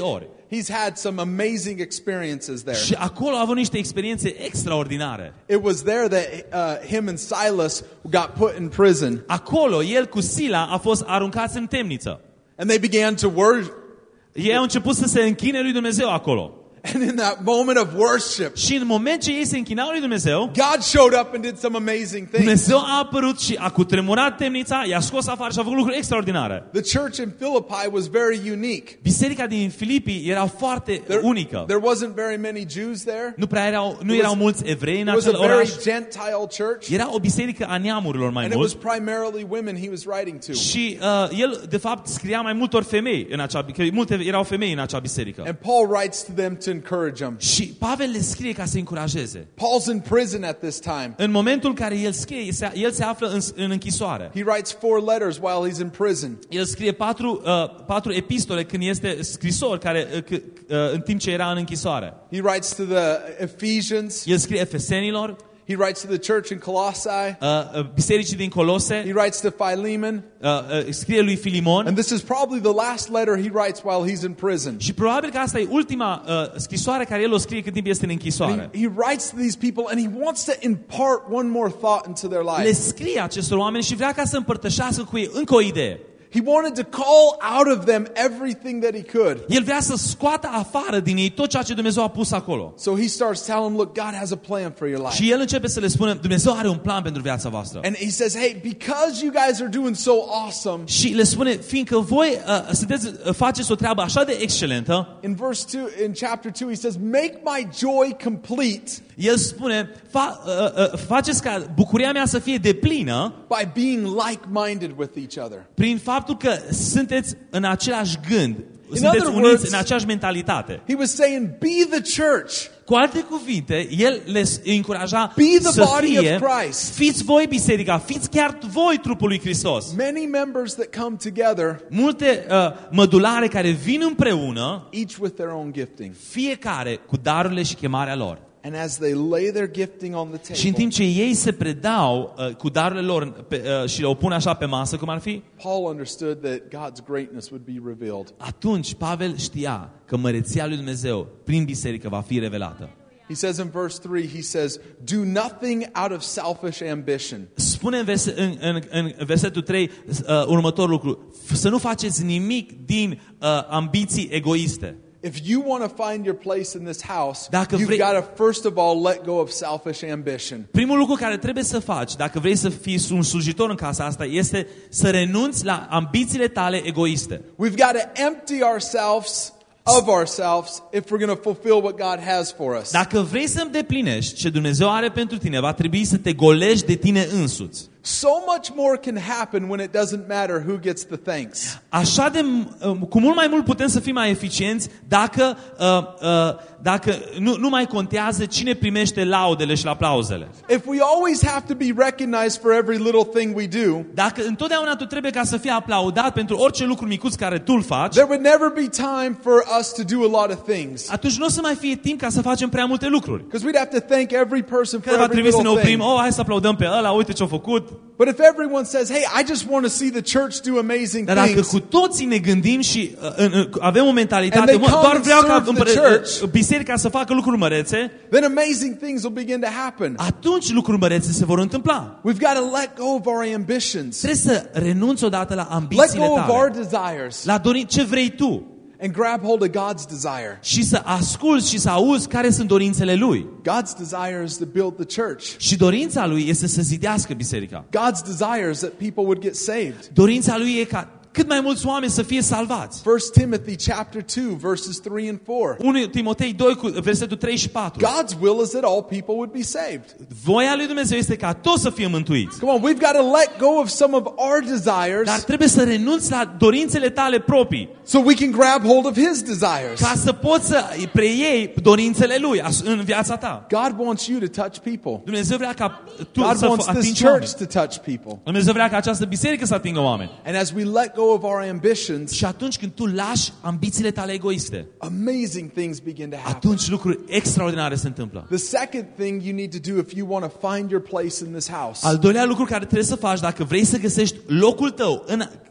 he's had some amazing experiences there. Și acolo a avut niște experiențe extraordinare. It was there that uh, him and Silas got put in prison. Acolo, el cu Sila a fost aruncați în temniță. And they began to worship. Ei au început să se închine lui Dumnezeu acolo. And in that moment of worship, Și în moment ce ei se închinau lui Dumnezeu, God showed up and did some amazing things. Dumnezeu a apărut și a cutremurat temnița, i-a scos afară și a făcut lucruri extraordinare. The church in Philippi was very unique. Biserica din Filipi era foarte There, unică. there wasn't very many Jews there. Nu prea erau, nu erau mulți evrei în It was acel a very oraș. Gentile church. Era o biserică a neamurilor mai And it was mult. primarily women he was writing to. Și uh, el, de fapt, scria mai multor femei în acea, că multe erau femei în acea biserică. And Paul writes to them to encourage them. Și Pavel le scrie ca să încurajeze. Paul's in prison at this time. În momentul în care el scrie, el se află în, în închisoare. He writes four letters while he's in prison. El scrie patru, uh, patru epistole când este scrisor care, uh, uh, în timp ce era în închisoare. He writes to the Ephesians. El scrie Efesenilor. He writes to the church in Colossae. Uh, uh, bisericii din Colose. He writes to Philemon. Uh, uh, scrie lui Filimon. And this is probably the last letter he writes while he's in prison. Și probabil că asta e ultima uh, scrisoare care el o scrie cât timp este în închisoare. He, he writes to these people and he wants to impart one more thought into their Le life. scrie acestor oameni și vrea ca să împărtășească cu ei încă o idee. He wanted to call out of them everything that he could. El vrea să scoată afară din ei tot ceea ce Dumnezeu a pus acolo. So he starts telling them, look, God has a plan for your life. Și el începe să le spună, Dumnezeu are un plan pentru viața voastră. And he says, hey, because you guys are doing so awesome. Și le spune, fiindcă voi uh, sunteți, uh, faceți o treabă așa de excelentă. In verse two, in chapter two, he says, make my joy complete. El spune, fa, uh, uh, faceți ca bucuria mea să fie deplină by being like-minded with each other. Prin faptul că sunteți în același gând, In sunteți other uniți words, în aceeași mentalitate. He was saying, be the church. Cu alte cuvinte, el les încuraja Be the să body fie, of Christ. fiți voi biserica, fiți chiar voi trupul lui Hristos. Many members that come together, Multe uh, mădulare care vin împreună, each with their own gifting. fiecare cu darurile și chemarea lor. And as they lay their gifting on the Și în table, timp ce ei se predau uh, cu darurile lor pe, uh, și le pun așa pe masă, cum ar fi, Paul understood that God's greatness would be revealed. atunci Pavel știa că măreția lui Dumnezeu prin biserică va fi revelată. He says in verse three, he says, do nothing out of selfish ambition. Spune în, verse, în, în, în versetul trei uh, următorul lucru, să nu faceți nimic din uh, ambiții egoiste. If you want to find your place in this house, Dacă you've vrei- got to first of all let go of selfish ambition. Primul lucru care trebuie să faci, dacă vrei să fii un slujitor în casa asta, este să renunți la ambițiile tale egoiste. We've got to empty ourselves of ourselves if we're going to fulfill what God has for us. Dacă vrei să îndeplinești ce Dumnezeu are pentru tine, va trebui să te golești de tine însuți. So much more can happen when it doesn't matter who gets the thanks. Așa de, cu mult mai mult putem să fim mai eficienți dacă, uh, uh, dacă nu, nu mai contează cine primește laudele și aplauzele. If we always have to be recognized for every little thing we do, Dacă întotdeauna tu trebuie ca să fii aplaudat pentru orice lucru micuț care tu îl faci, there would never be time for us to do a lot of things. atunci nu o să mai fie timp ca să facem prea multe lucruri. Because we'd have to thank every person for Că va every trebui să ne little oprim, thing. oh, hai să aplaudăm pe ăla, uite ce-a făcut. But if everyone says, hey, I just want to see the church do amazing Dar dacă things, cu toții ne gândim și uh, uh, uh, avem o And mentalitate, they mă, come doar and vreau ca serve the împăr- church, uh, biserica să facă lucruri mărețe, then amazing things will begin to happen. atunci lucruri mărețe se vor întâmpla. We've got to let go of our ambitions. Trebuie să renunți odată la Let ambițiile go of our tale, desires la dori ce vrei tu and grab hold of God's desire. și să asculți și să auzi care sunt dorințele Lui. God's desire is to build the church. Și dorința Lui este să zidească biserica. God's desire is that people would get saved. Dorința Lui e ca cât mai mulți oameni să fie salvați. First Timothy chapter two verses three and four. unu Timotei doi cu versetul trei și patru. God's will is that all people would be saved. Voia lui Dumnezeu este ca toți să fie mântuiți. Come on, we've got to let go of some of our Dar desires trebuie să renunți la dorințele tale proprii, so we can grab hold of His desires. ca să poți să preiei dorințele Lui as- în viața ta. God wants you to touch people. Dumnezeu vrea ca tu God să wants f- this atingi oameni. church to touch people. Dumnezeu vrea ca această biserică să atingă oameni. And as we let go of our ambitions, Și atunci când tu lași ambițiile tale egoiste, amazing things begin to happen. atunci lucruri extraordinare se întâmplă. The second thing you need to do if you want to find your place in this house Al doilea lucru care trebuie să faci dacă vrei să găsești locul tău în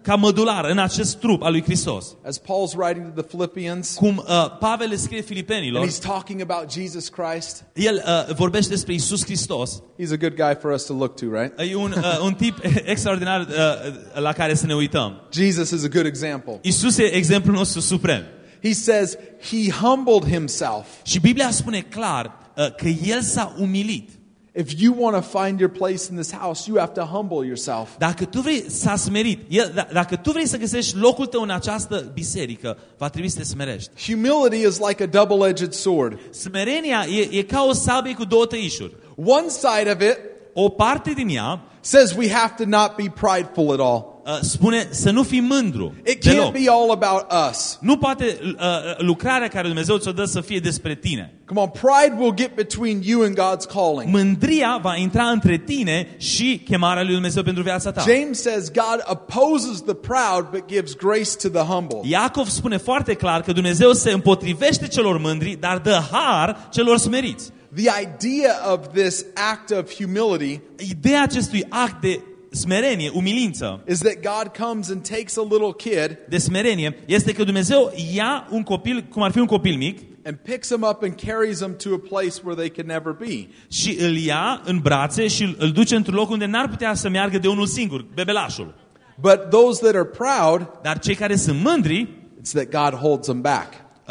ca mădular în acest trup al lui Hristos. As Paul's writing to the Philippians, Cum uh, Pavel le scrie and Filipenilor, he's talking about Jesus Christ. el uh, vorbește despre Isus Hristos. He's a good guy for us to look to, right? E un, uh, un tip extraordinar uh, la care să ne uităm. Jesus is a good example. Isus e exemplul nostru suprem. He says he humbled himself. Și Biblia spune clar uh, că el s-a umilit. If you want to find your place in this house, you have to humble yourself. Dacă tu vrei s-a smerit, el, d- dacă tu vrei să găsești locul tău în această biserică, va trebui să te smerești. Humility is like a double-edged sword. Smerenia e, e ca o sabie cu două tăișuri. One side of it O parte din ea says we have to not be prideful at all. uh, spune să nu fii mândru. It Deloc. can't be all about us. Nu poate uh, lucrarea care Dumnezeu ți-o dă să fie despre tine. Come on, pride will get between you and God's calling. Mândria va intra între tine și chemarea lui Dumnezeu pentru viața ta. James says God opposes the proud but gives grace to the humble. Iacov spune foarte clar că Dumnezeu se împotrivește celor mândri, dar dă har celor smeriți. The idea of this act of humility Ideea acestui act de smerenie, umilință, is that God comes and takes a little kid de smerenie, este că Dumnezeu ia un copil, cum ar fi un copil mic, and picks him up and carries him to a place where they could never be. și îl ia în brațe și îl, îl duce într-un loc unde n-ar putea să meargă de unul singur, bebelașul. But those that are proud, Dar cei care sunt mândri, it's that God holds them back. uh,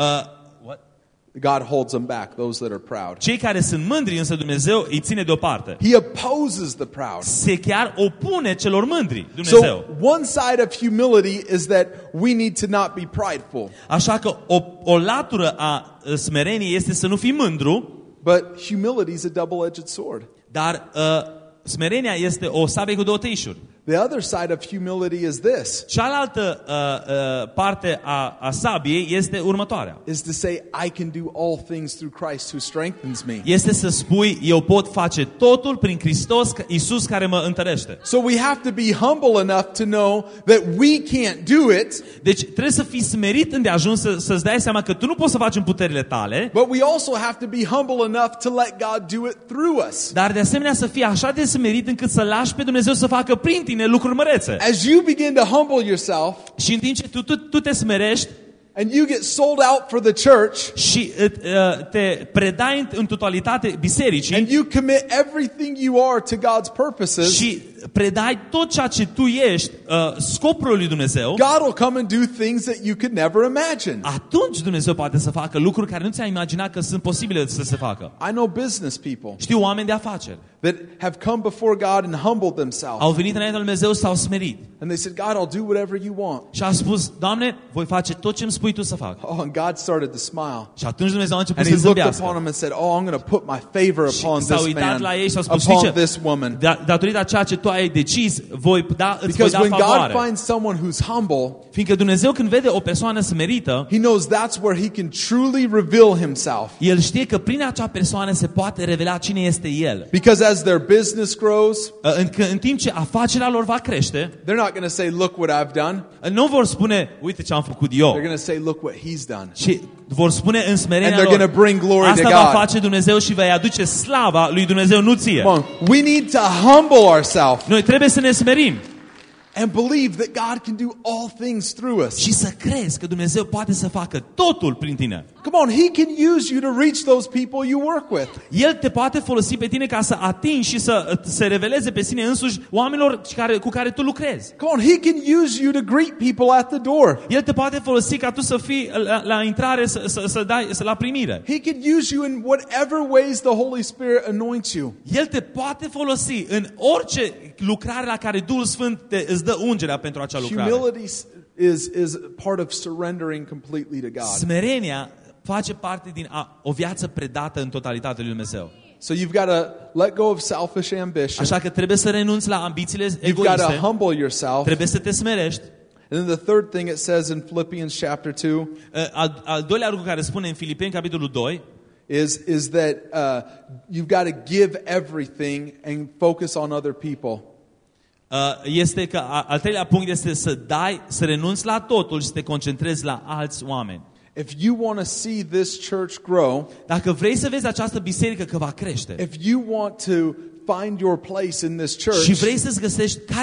God holds them back, those that are proud. cei care sunt mândri, însă Dumnezeu îi ține deoparte. He opposes the proud. Se chiar opune celor mândri, So Dumnezeu. one side of humility is that we need to not be prideful. Așa că o, o latură a smereniei este să nu fii mândru, But humility is a double-edged sword. dar uh, smerenia este o sabie cu două tăișuri. The other side of humility is this, Cealaltă uh, uh, parte a, a sabiei este următoarea. is to say, I can do all things through Christ who strengthens me. Este să spui, eu pot face totul prin Hristos, Iisus care mă întărește. So we have to be humble enough to know that we can't do it, Deci trebuie să fii smerit îndeajuns să, să-ți dai seama că tu nu poți să faci în puterile tale, but we also have to be humble enough to let God do it through us. dar de asemenea să fii așa de smerit încât să lași pe Dumnezeu să facă prin tine lucruri mărețe. As you begin to humble yourself Și în timp ce tu, tu, tu te smerești and you get sold out for the church și uh, te predai în, în totalitate bisericii and you commit everything you are to God's purposes, și predai tot ceea ce tu ești uh, scopului lui Dumnezeu, God will come and do things that you could never imagine. atunci Dumnezeu poate să facă lucruri care nu ți-ai imaginat că sunt posibile să se facă. I know business people Știu oameni de afaceri. that have come before God and humbled themselves. Au venit înaintea lui Dumnezeu, s-au smerit And they said, God, I'll do whatever you want. și au spus, Doamne, voi face tot ce îmi spui tu să fac. Oh, and God started to smile. Și atunci Dumnezeu a început And să he looked upon zâmbească. them and said, oh, I'm going to put my favor Și upon s-au this uitat man, la ei și au spus, știi upon ce? this woman. Da- Datorită a ceea ce tu ai decis, voi da, îți voi Because da when God favoare. finds someone who's humble, Fiindcă Dumnezeu când vede o persoană smerită, he knows that's where he can truly reveal himself. El știe că prin acea persoană se poate revela cine este El. Because as their business grows, În, în timp ce afacerea lor va crește, they're not going to say, look what I've done. nu vor spune, uite ce am făcut eu, They're going to say, look what he's done. ci vor spune în And smerenia they're lor, going to bring glory asta to va God. face Dumnezeu și va aduce slava lui Dumnezeu, nu ție. Come on. We need to humble ourselves Noi trebuie să ne smerim and believe that God can do all things through us. și să crezi că Dumnezeu poate să facă totul prin tine. Come on, he can use you to reach those people you work with. El te poate folosi pe tine ca să atingi și să se reveleze pe sine însuși oamenilor care, cu care tu lucrezi. Come on, he can use you to greet people at the door. El te poate folosi ca tu să fii la, la intrare, să, să, să dai să la primire. He can use you in whatever ways the Holy Spirit anoints you. El te poate folosi în orice lucrare la care Duhul Sfânt te, îți dă ungerea pentru acea lucrare. Humility is, is part of surrendering completely to God. Smerenia face parte din a, o viață predată în totalitate lui Dumnezeu. So you've got to let go of selfish ambition. Așa că trebuie să renunți la ambițiile You've got to egoiste. humble yourself. Trebuie să te smerești. And then the third thing it says in Philippians chapter two Al, al doilea lucru care spune în Filipeni capitolul doi is, is that uh, you've got to give everything and focus on other people. este că al treilea punct este să dai, să renunți la totul și să te concentrezi la alți oameni. If you want to see this church grow, Dacă vrei să vezi această biserică că va crește if you want to find your place in this și church, vrei să-ți găsești care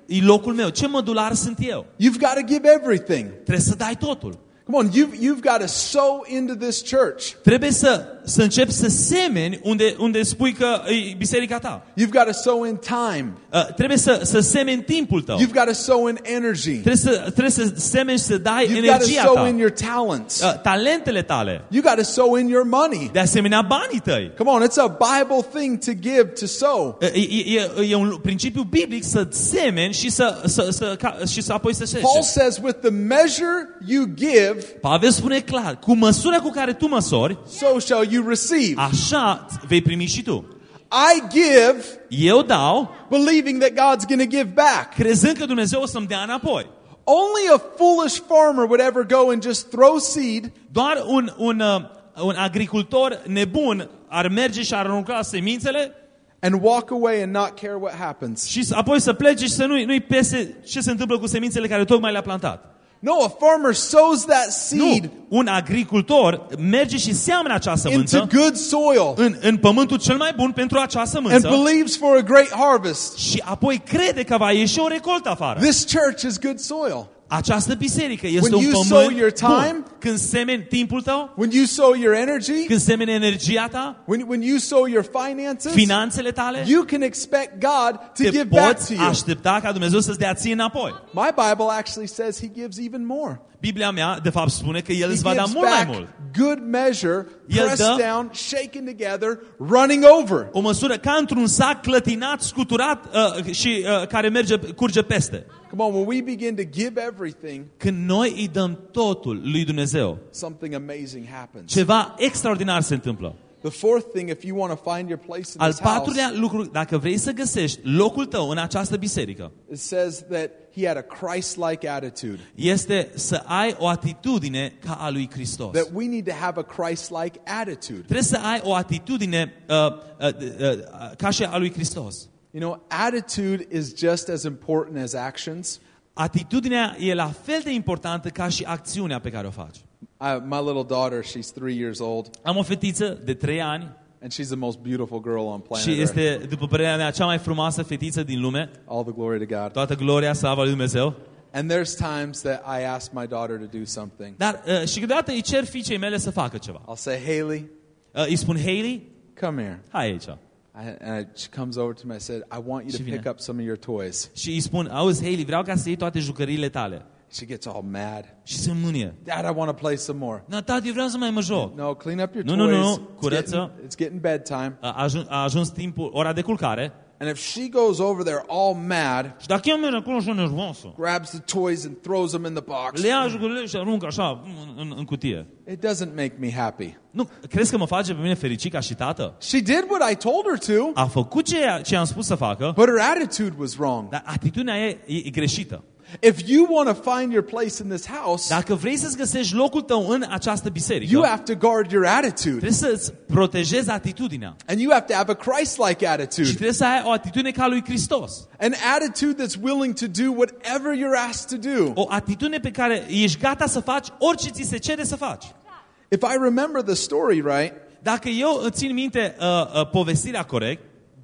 e locul meu, ce mădular sunt eu. You've got to give everything. Trebuie să dai totul. Come on, you've, you've got to sow into this church. Trebuie să, să începi să semeni unde, unde spui că e biserica ta. You've got to sow in time. Uh, trebuie să, să semeni timpul tău. You've got to sow in energy. Trebuie să, trebuie să semeni și să dai You've got to energia sow ta. in your talents. Uh, talentele tale. You got to sow in your money. De asemenea, banii tăi. Come on, it's a Bible thing to give, to sow. E, e, e, e un principiu biblic să semeni și să, să, să, ca, și să apoi să Paul șești. says, with the measure you give, Pavel spune clar, cu măsura cu care tu măsori, so shall you receive. așa vei primi și tu. I give, Eu dau, believing that God's going to give back. crezând că Dumnezeu o să-mi dea înapoi. Only a foolish farmer would ever go and just throw seed Doar un, un, uh, un agricultor nebun ar merge și ar arunca semințele and walk away and not care what happens. și apoi să plece și să nu-i, nu-i pese ce se întâmplă cu semințele care tocmai le-a plantat. No, a farmer sows that seed Nu, un agricultor merge și seamănă acea into sămânță good soil în, în pământul cel mai bun pentru acea and sămânță believes for a great harvest. și apoi crede că va ieși o recoltă afară. This church is good soil. Această biserică este When un you sow pământ your time, bun. Când semeni timpul tău, When you sow your energy, când semeni energia ta, when, when you sow your finances, finanțele tale, you can expect God to te give back poți to you. aștepta ca Dumnezeu să-ți dea ție înapoi. My Bible actually says he gives even more. Biblia mea, de fapt, spune că El He îți va da gives mult mai back mult. good measure, El pressed dă- down, shaken together, running over. O măsură ca într-un sac clătinat, scuturat uh, și uh, care merge, curge peste. Come on, when we begin to give everything, Când noi îi dăm totul lui Dumnezeu, something amazing happens. ceva extraordinar se întâmplă. The fourth thing, if you want to find your place in Al this house, patrulea lucru, dacă vrei să găsești locul tău în această biserică, it says that he had a Christ-like attitude. este să ai o atitudine ca a lui Hristos. That we need to have a Christ-like attitude. Trebuie să ai o atitudine uh, uh, uh, uh, ca și a lui Hristos. You know, attitude is just as important as actions. Atitudinea e la fel de importantă ca și acțiunea pe care o faci. I, my little daughter, she's three years old, Am o fetiță de trei ani and she's the most beautiful girl on planet și Earth. este, după părerea mea, cea mai frumoasă fetiță din lume. All the glory to God. Toată gloria, slava lui Dumnezeu. And there's times that I ask my daughter to do something. Dar uh, și câteodată îi cer fiicei mele să facă ceva. I'll say, Haley, Uh, îi spun, Hailey, come here. hai aici. I, and I, she comes over to me. I said, I want you to Și vine. pick up some of your toys. Și îi spun, auzi, Hailey, vreau ca să iei toate jucăriile tale. She gets all mad. Și se mânie. Dad, I want to play some more. Na, tati, vreau să mai mă joc. No, clean up your No, toys. no, no, It's, curăță. getting, it's getting bedtime. A ajuns, a ajuns timpul, ora de culcare. And if she goes over there all mad, Și dacă eu merg acolo și nervoasă, grabs the toys and throws them in the box, le ia jucăriile și aruncă așa în, în, în cutie. it doesn't make me happy. Nu, crezi că mă face pe mine fericit ca și tată? She did what I told her to, A făcut ce, ce am spus să facă, but her attitude was wrong. dar atitudinea ei e, e greșită. If you want to find your place in this house, Dacă vrei să-ți găsești locul tău în această biserică, you have to guard your attitude. trebuie să-ți protejezi atitudinea. And you have to have a Christ-like Și attitude. trebuie să ai o atitudine ca lui Hristos. An attitude that's willing to do whatever you're asked to do. O atitudine pe care ești gata să faci orice ți se cere să faci. If I remember the story right, Dacă eu îți țin minte uh, uh, povestirea corect,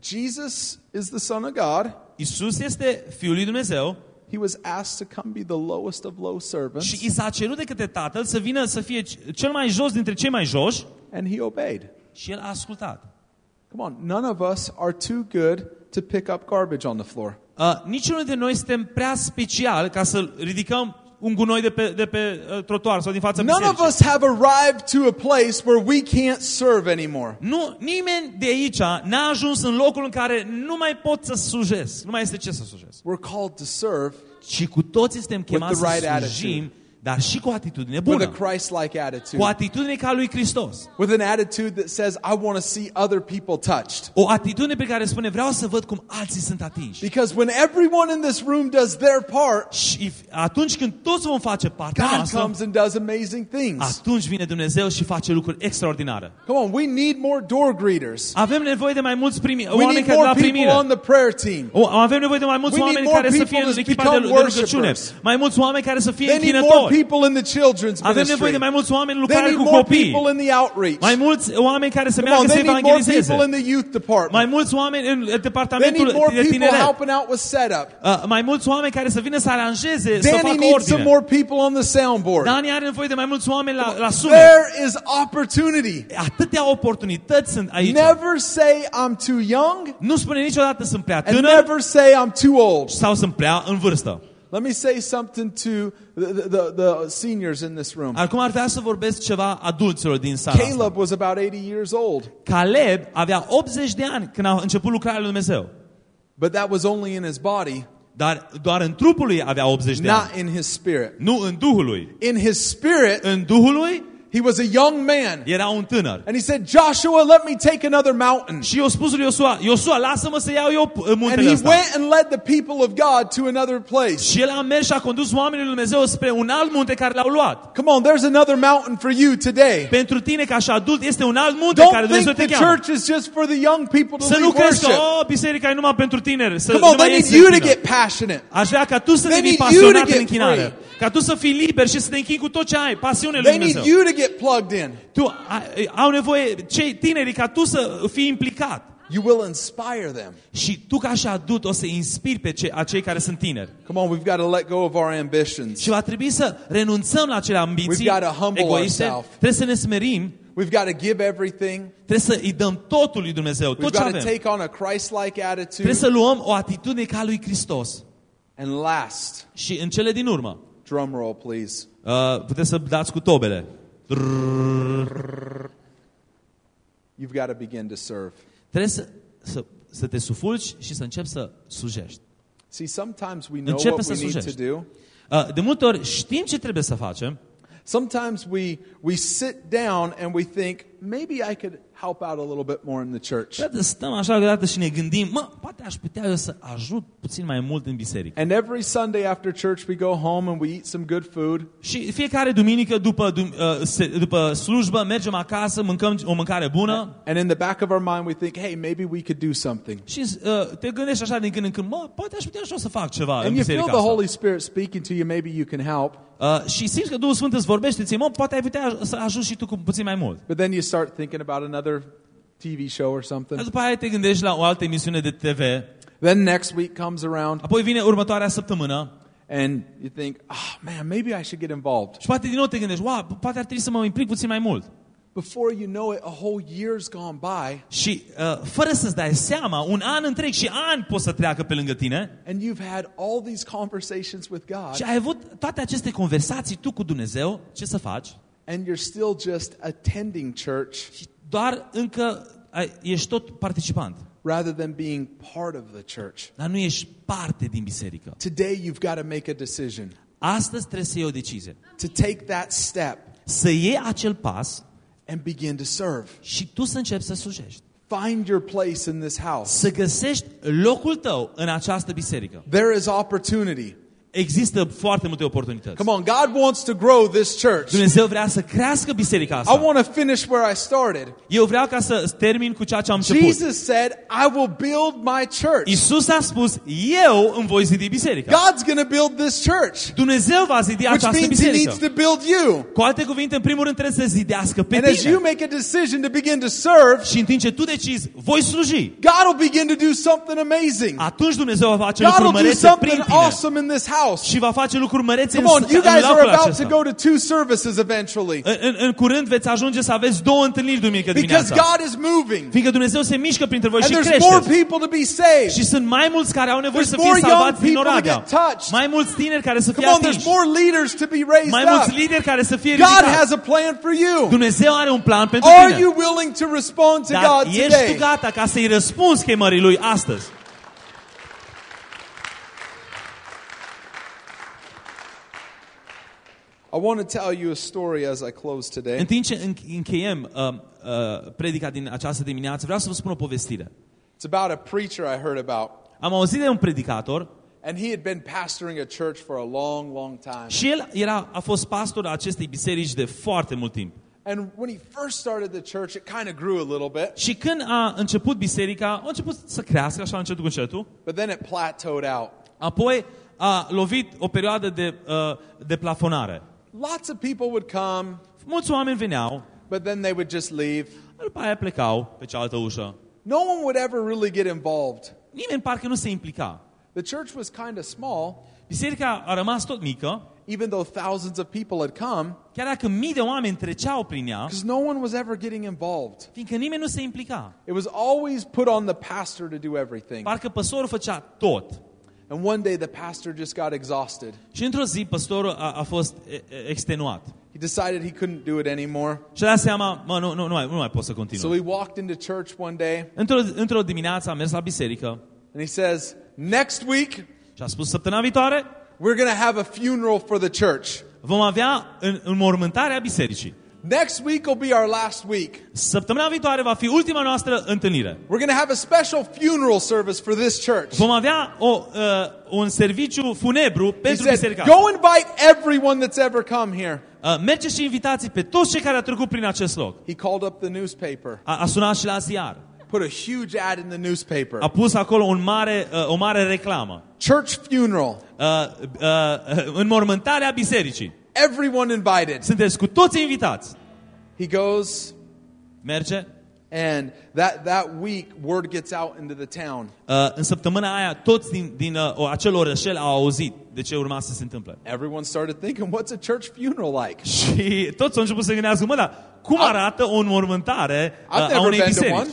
Jesus is the Son of God. Isus este Fiul lui Dumnezeu He was asked to come be the lowest of low servants, și i s-a cerut de către Tatăl să vină să fie cel mai jos dintre cei mai joși and he obeyed. și el a ascultat. Come on, none of us are too good to pick up garbage on the floor. Uh, niciunul dintre noi suntem prea special ca să ridicăm un gunoi de pe, de pe uh, trotuar sau din fața None of bisericii. us have arrived to a place where we can't serve anymore. Nu, nimeni de aici n-a ajuns în locul în care nu mai pot să slujesc. Nu mai este ce să slujesc. We're called to serve Și cu toții suntem chemați the right să slujim, dar și cu o atitudine with a bună. Christ-like Cu attitude. atitudine ca lui Hristos. With an attitude that says, I want to see other people touched. O atitudine pe care spune, vreau să văd cum alții sunt atinși. Because when everyone in this room does their part, Și atunci când toți vom face partea God noastră, comes and does amazing things. atunci vine Dumnezeu și face lucruri extraordinare. Come on, we need more door greeters. Avem nevoie de mai mulți primi, We oameni need care la more people primire. on the prayer team. O, avem nevoie de mai mulți We need oameni more care să people fie to în echipa de, become de rugăciune. worshipers. Mai mulți oameni care să fie They need more închinători. people in the children's Avem nevoie ministry. de mai mulți oameni în They lucrare need cu more copii. people in the outreach. Mai mulți oameni care să Come meargă on, să they need more evangelizeze. people in the youth Mai department. mulți oameni în They departamentul need more de people tineret. helping out with setup. Uh, mai mulți oameni care să vină să aranjeze, să Danny facă needs some ordine. more people on the soundboard. Dani are nevoie de mai mulți oameni la, la sunet. There is opportunity. Atâtea oportunități sunt aici. Never say I'm too young Nu spune niciodată sunt prea and tânăr never say I'm too old. sau sunt prea în vârstă. Let me say something to the, the, the, the seniors in this room. Acum ar vrea să vorbesc ceva adulților din sala asta. Caleb was about eighty years old, Caleb avea optzeci de ani când a început lucrarea lui Dumnezeu. but that was only in his body, Dar doar în trupul lui avea optzeci de ani. not in his spirit. Nu în Duhul lui. In his spirit, În Duhul lui he was a young man. era un tânăr. And he said, Joshua, let me take another mountain. Și i-a spus lui Iosua, Iosua, lasă-mă să iau eu And muntele he ăsta. went and led the people of God to another place. Și el a mers și a condus oamenii lui Dumnezeu spre un alt munte care l-au luat. Come on, there's another mountain for you today. Pentru tine ca și adult este un alt munte care Don't Dumnezeu think te the cheamă. church is just for the young people to Să nu lead crezi că, worship. oh, biserica e numai pentru tineri. Să Come nu on, they mai need ieși you de to tine. get passionate. Aș vrea ca tu să They devii need you to pasionat get în închinare. free. Ca tu să fii liber și să te închini cu tot ce ai, pasiune lui They need Dumnezeu. you to get plugged in. Tu ai, au nevoie, cei tineri, ca tu să fii implicat. You will inspire them. Și tu ca și adult o să inspiri pe cei, acei care sunt tineri. Come on, we've got to let go of our ambitions. Și va trebui să renunțăm la acele ambiții We've got to humble egoiste. ourselves. Trebuie să ne smerim. We've got to give everything. Trebuie să îi dăm totul lui Dumnezeu, tot We've ce got to avem. take on a Christ-like Trebuie attitude. să luăm o atitudine ca lui Hristos. And last, Și în cele din urmă, drum roll, please. uh, puteți să dați cu tobele. You've got to begin to serve. Trebuie să, să, să te sufulci și să începi să slujești. See, sometimes we know Începe what să we need to slujești. do. Uh, de multe ori știm ce trebuie să facem. Sometimes we we sit down and we think, maybe I could help out a little bit more in the church. Câteodată stăm așa câteodată și ne gândim, mă, poate aș putea eu să ajut puțin mai mult în biserică. And every Sunday after church we go home and we eat some good food. Și fiecare duminică după, dum- uh, se- după slujbă mergem acasă, mâncăm o mâncare bună And in the back of our mind we think, hey, maybe we could do something. și uh, te gândești așa din când în când, mă, poate aș putea și eu să fac ceva în And you feel biserica the asta. Holy Spirit speaking to you, maybe you can help. Uh, și simți că Duhul Sfânt îți vorbește, ție, mă, poate ai putea să ajuți și tu cu puțin mai mult. But then you start thinking about another T V show or something. Dar după aia te gândești la o altă emisiune de T V, Then next week comes around apoi vine următoarea săptămână and you think, oh man, maybe I should get involved. și poate din nou te gândești, wow, poate ar trebui să mă implic puțin mai mult. Before you know it, a whole year's gone by Și uh, fără să-ți dai seama, un an întreg și ani poți să treacă pe lângă tine and you've had all these conversations with God și ai avut toate aceste conversații tu cu Dumnezeu, ce să faci? and you're still just attending church Și doar încă ai, ești tot participant, rather than being part of the church. dar nu ești parte din biserică. Today you've got to make a decision Astăzi trebuie să iei o decizie. to take that step Să iei acel pas and begin to serve. și tu să începi să slujești. Find your place in this house. Să găsești locul tău în această biserică. There is opportunity. Există foarte multe oportunități. Come on, God wants to grow this church. Dumnezeu vrea să crească biserica I asta. want to finish where I started. Eu vreau ca să termin cu ceea ce am început. Jesus said, I will build my church. Iisus a spus, eu îmi voi zidi biserica. God's going to build this church, Dumnezeu va zidi which această means he biserică. needs to build you. Cu alte cuvinte, în primul rând trebuie să zidească pe And as you tine. make a decision to begin to serve, Și în timp ce tu decizi, voi sluji. God will begin to do something amazing. Atunci Dumnezeu va face God lucruri will do mărețe prin something tine. awesome in this house. Și va face lucruri mărețe în, Come on, you în guys are locul about to acesta. go to two services eventually În, în, în curând veți ajunge să aveți două întâlniri duminică because dimineața. God is moving. Fiindcă Dumnezeu se mișcă printre voi And și there's more crește. people to be saved. Și sunt mai mulți care au nevoie There's să more fie young salvați din people to Oradea. get touched. Mai mulți tineri care să fie Come on, there's atinși. more leaders to be raised Mai up. mulți lideri care să fie God ridicați. has a plan for you. Dumnezeu are un plan pentru Are tine. you willing to respond to Dar God ești tu today? gata ca să-i răspunzi chemării Lui astăzi? I want to tell you a story as I close În today. timp ce înch- încheiem uh, uh, predica din această dimineață, vreau să vă spun o povestire. It's about a preacher I heard about. Am auzit de un predicator And he had been pastoring a church for a long, long time. și el era, a fost pastor al acestei biserici de foarte mult timp. And when he first started the church, it kind of grew a little bit, Și când a început biserica, a început să crească așa încetul cu încetul. but then it plateaued out. Apoi a lovit o perioadă de, uh, de plafonare. lots of people would come, Mulți oameni veneau, but then they would just leave. după aia plecau pe cealaltă ușă. No one would ever really get involved. Nimeni parcă nu se implica. The church was kind of small, Biserica a rămas tot mică, even though thousands of people had come, chiar dacă mii de oameni treceau prin ea, because no one was ever getting involved. fiindcă nimeni nu se implica. It was always put on the pastor to do everything. Parcă păstorul făcea tot. And one day the pastor just got exhausted. Și într-o zi păstorul a, a fost e, e, extenuat. He decided he couldn't do it anymore. Și a dat seama, mă, nu, nu, nu, mai, nu mai pot să So continui. he walked into church one day Într-o, într-o dimineață a mers la biserică and he says, next week și a spus, săptămâna viitoare we're going to have a funeral for the church. vom avea în, înmormântarea bisericii. Next week will be our last week. Săptămâna viitoare va fi ultima noastră întâlnire. We're going to have a special funeral service for this church. Vom avea o, uh, un serviciu funebru He pentru said, biserica. go invite everyone that's ever come here. Uh, mergeți și invitați pe toți cei care au trecut prin acest loc. He called up the newspaper, A, a sunat și la ziar. put a huge ad in the newspaper. A pus acolo un mare, uh, o mare reclamă. Church funeral. Uh, uh, uh, înmormântarea bisericii. Everyone invited. Sunteți cu toți invitați. He goes, Merge. and that, that week, word gets out into the town. Uh, în săptămâna aia, toți din, din uh, acel orășel au auzit de ce urma să se întâmple. Everyone started thinking, what's a church funeral like? Și toți au început să gândească, mă, dar cum arată o înmormântare uh, I've a never unei been to one. biserici?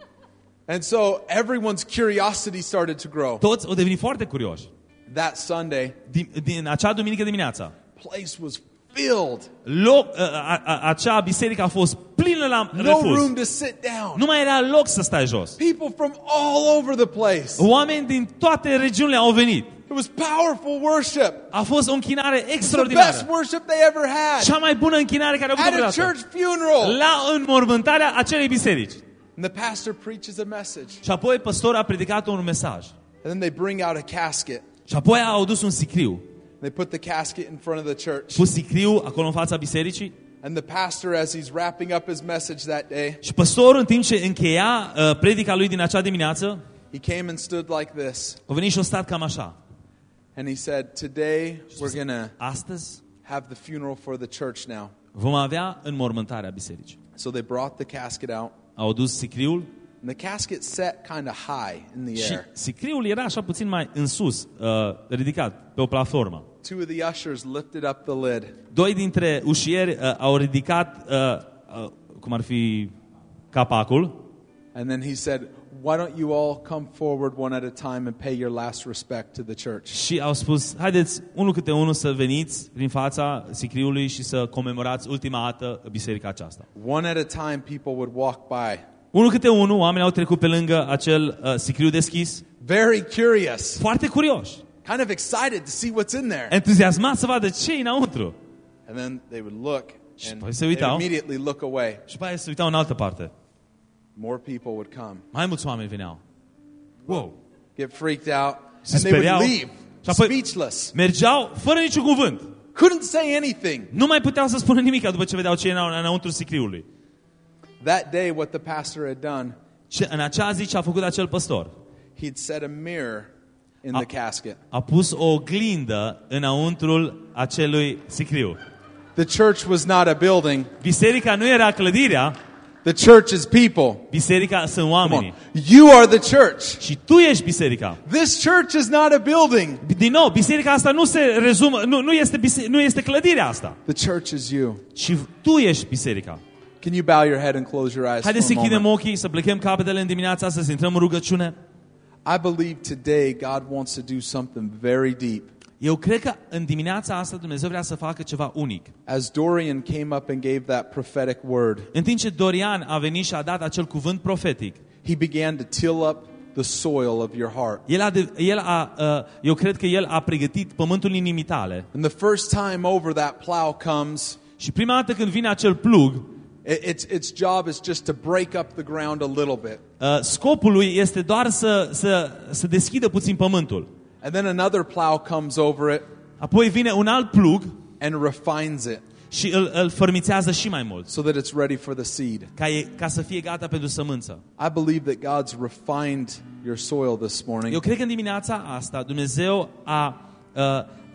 And so everyone's curiosity started to grow. Toți au devenit foarte curioși. That Sunday, Din, din acea duminică dimineața, place was filled. loc, uh, a, a, acea biserică a fost plină la No refuz. room to sit down. Nu mai era loc să stai jos. People from all over the place. Oameni din toate regiunile au venit. It was powerful worship. A fost o închinare It's the best extraordinară. worship they ever had. Cea mai bună închinare care a avut At a vreodată. church funeral. La înmormântarea acelei biserici. And the pastor preaches a message. Și apoi păstorul a predicat un mesaj. And then they bring out a casket. Și apoi au adus un sicriu. They put the casket in front of the church. Pus sicriu acolo în fața bisericii. And the pastor, as he's wrapping up his message that day, Și păstorul, în timp ce încheia uh, predica lui din acea dimineață, he came and stood like this. a venit și a stat cam așa. And he said, today we're going to Astăzi have the funeral for the church now. vom avea înmormântarea bisericii. So they brought the casket out. Au adus sicriul And the casket set kind of high in the și air. sicriul era așa puțin mai în sus, uh, ridicat, pe o platformă. Two of the ushers lifted up the lid. Doi dintre ușieri uh, au ridicat, uh, uh, cum ar fi, capacul. And then he said, why don't you all come forward one at a time and pay your last respect to the church? Și au spus, haideți unul câte unul să veniți prin fața sicriului și să comemorați ultima dată biserica aceasta. One at a time, people would walk by. Unul câte unul, oamenii au trecut pe lângă acel uh, sicriu deschis, Very curious. foarte curioși, Kind of excited to see what's in there. entuziasmați să vadă ce e înăuntru. And then they would look Și and apoi se they uitau. would immediately look away. Și după aia se uitau în altă parte. More people would come. Mai mulți oameni veneau. Wow! Get freaked out. Se And they would speriau. leave. Și apoi Speechless. mergeau fără niciun cuvânt. Couldn't say anything. Nu mai puteau să spună nimic după ce vedeau ce era înăuntru sicriului. That day, what the pastor had done, Ce, în acea zi ce a făcut acel păstor? he'd set a mirror in A- the casket. A pus o oglindă înăuntrul acelui sicriu. The church was not a building. Biserica nu era clădirea, The church is people. biserica sunt Come on. oamenii. You are the church. Și tu ești biserica. This church is not a building. Din nou, biserica asta nu se rezumă, nu, nu, este, bise, nu este clădirea asta, The church is you. ci tu ești biserica. Can you bow your head and close your eyes Haideți să for a închidem moment? ochii, să plecăm capetele în dimineața asta, să intrăm în rugăciune. I believe today God wants to do something very deep. Eu cred că în dimineața asta Dumnezeu vrea să facă ceva unic. As Dorian came up and gave that prophetic word, În timp ce Dorian a venit și a dat acel cuvânt profetic, he began to till up the soil of your heart. el a, de- el a, uh, eu cred că el a pregătit pământul inimii tale. And the first time over that plow comes, Și prima dată când vine acel plug, it- its, its job is just to break up the ground a little bit. uh, scopul lui este doar să, să, să deschidă puțin pământul. And then another plow comes over it Apoi vine un alt plug and refines it și îl, îl fărmițează și mai mult, so that it's ready for the seed. ca, e, ca să fie gata pentru sămânță. I believe that God's refined your soil this morning. Eu cred că în dimineața asta Dumnezeu a, uh,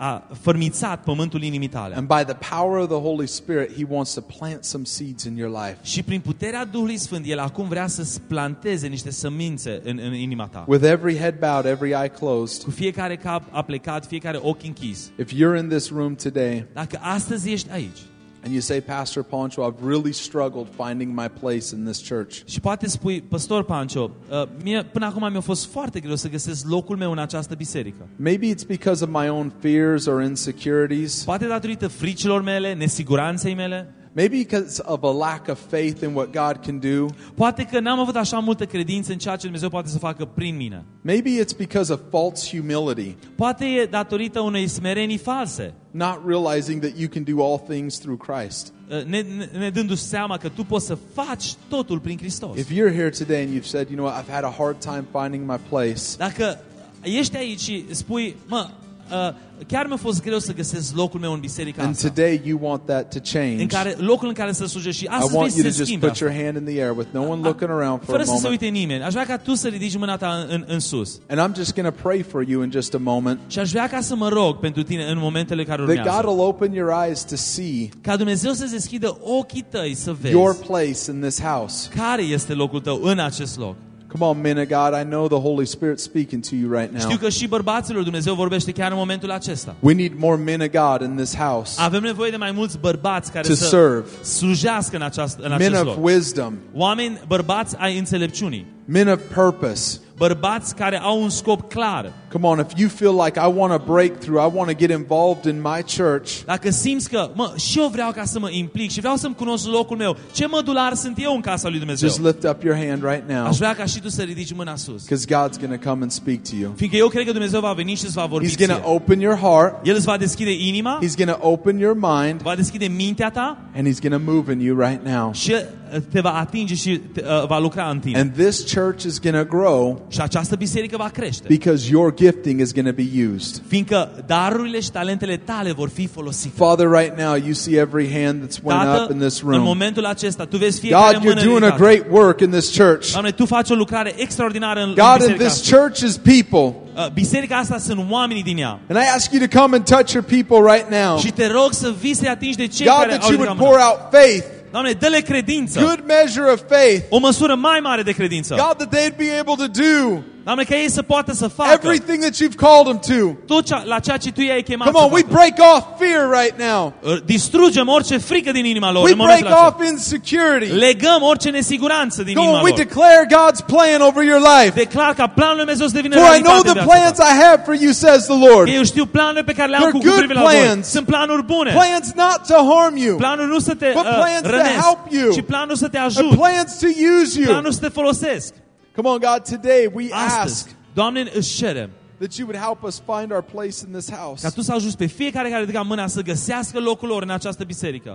a fărmițat pământul inimii tale. And by the power of the Holy Spirit, He wants to plant some seeds in your life. Și prin puterea Duhului Sfânt, El acum vrea să planteze niște sămânțe în, în inima ta. With every head bowed, every eye closed, Cu fiecare cap aplecat, fiecare ochi închis. if you're in this room today Dacă astăzi ești aici and you say, Pastor Pancho, I've really struggled finding my place in this church. și poate spui, Păstor Pancho, uh, mie, până acum mi-a fost foarte greu să găsesc locul meu în această biserică. Maybe it's because of my own fears or insecurities. Poate datorită fricilor mele, nesiguranței mele. Maybe because of a lack of faith in what God can do. Poate că n-am avut așa multă credință în ceea ce Dumnezeu poate să facă prin mine. Maybe it's because of false humility, Poate e datorită unei smerenii false, not realizing that you can do all things through Christ. uh, ne, ne, ne dându-și seama că tu poți să faci totul prin Hristos. If you're here today and you've said, you know what, I've had a hard time finding my place, Dacă ești aici și spui, mă, uh, chiar mi-a fost greu să găsesc locul meu în biserica and asta, today you want that to în change, care, locul în care să slujești și I astăzi vrei want să you to se just schimbe put your asta. hand in the air with no one looking around for Fără a să se moment. uite nimeni. Aș vrea ca tu să ridici mâna ta în, în sus. And I'm just going to pray for you in just a moment Și aș vrea ca să mă rog pentru tine în momentele care that God urmează. will open your eyes to see Ca Dumnezeu să deschidă ochii tăi să vezi your place in this house. care este locul tău în acest loc. Come on, men of God, I know the Holy Spirit speaking to you right Știu now. că și bărbaților Dumnezeu vorbește chiar în momentul acesta. We need more men of God in this house Avem nevoie de mai mulți bărbați care to să serve, slujească în, această, în men acest of loc. wisdom, Oameni, bărbați ai înțelepciunii. men of purpose. Bărbați care au un scop clar. Come on, if you feel like I want a breakthrough, I want to get involved in my church, Dacă simți că, mă, și eu vreau ca să mă implic și vreau să-mi cunosc locul meu, ce mădular sunt eu în casa lui Dumnezeu? just lift up your hand right now, Aș vrea ca și tu să ridici mâna sus. because God's going to come and speak to you. Fiindcă eu cred că Dumnezeu va veni și îți va vorbi He's going ție. to open your heart, El îți va deschide inima, He's going to open your mind, va deschide mintea ta and He's going to move in you right now. și te va atinge și te, uh, va lucra în tine. And this church is going to grow Și această biserică va crește. because your gifting is going to be used. Fiindcă darurile și talentele tale vor fi folosite. Father, right now you see every hand that's went up Tată, in this în room. momentul acesta, tu vezi fiecare God, mână you're doing a ridicată. great work in this church. Doamne, tu faci o lucrare extraordinară în, în God, in biserica this asta. church is people. Uh, Biserica asta sunt oamenii din ea. And I ask you to come and touch your people right now. Și te rog să vii să-i atingi de cei God, care that au you ridicat would pour mâna. out faith, Doamne, dă-le credință. good measure of faith. O măsură mai mare de credință. God, that they'd be able to do Doamne, ca ei să poată să facă everything that you've called them to. tot cea, la ceea ce tu i-ai chemat Come să on, we facă. break off fear right now. Uh, Distrugem orice frică din inima lor We în momentul break acesta. off insecurity. Legăm orice nesiguranță din Come inima on, we lor. declare God's plan over your life. Declar ca planul lui Dumnezeu să devină For I know realitate the în plans viața ta. I have for you, says the Lord. Că eu știu planurile pe care le am They're cu good privire la voi. plans. Sunt planuri bune. Plans not to harm you, Planuri nu să te but uh, plans to rănesc, help you. ci planuri să te and ajut. plans to use you. Planuri să te folosesc. Come on, God, today we Astăzi, ask Doamne, își cerem that you would help us find our place in this house. ca Tu să ajuți pe fiecare care ridică mâna să găsească locul lor în această biserică.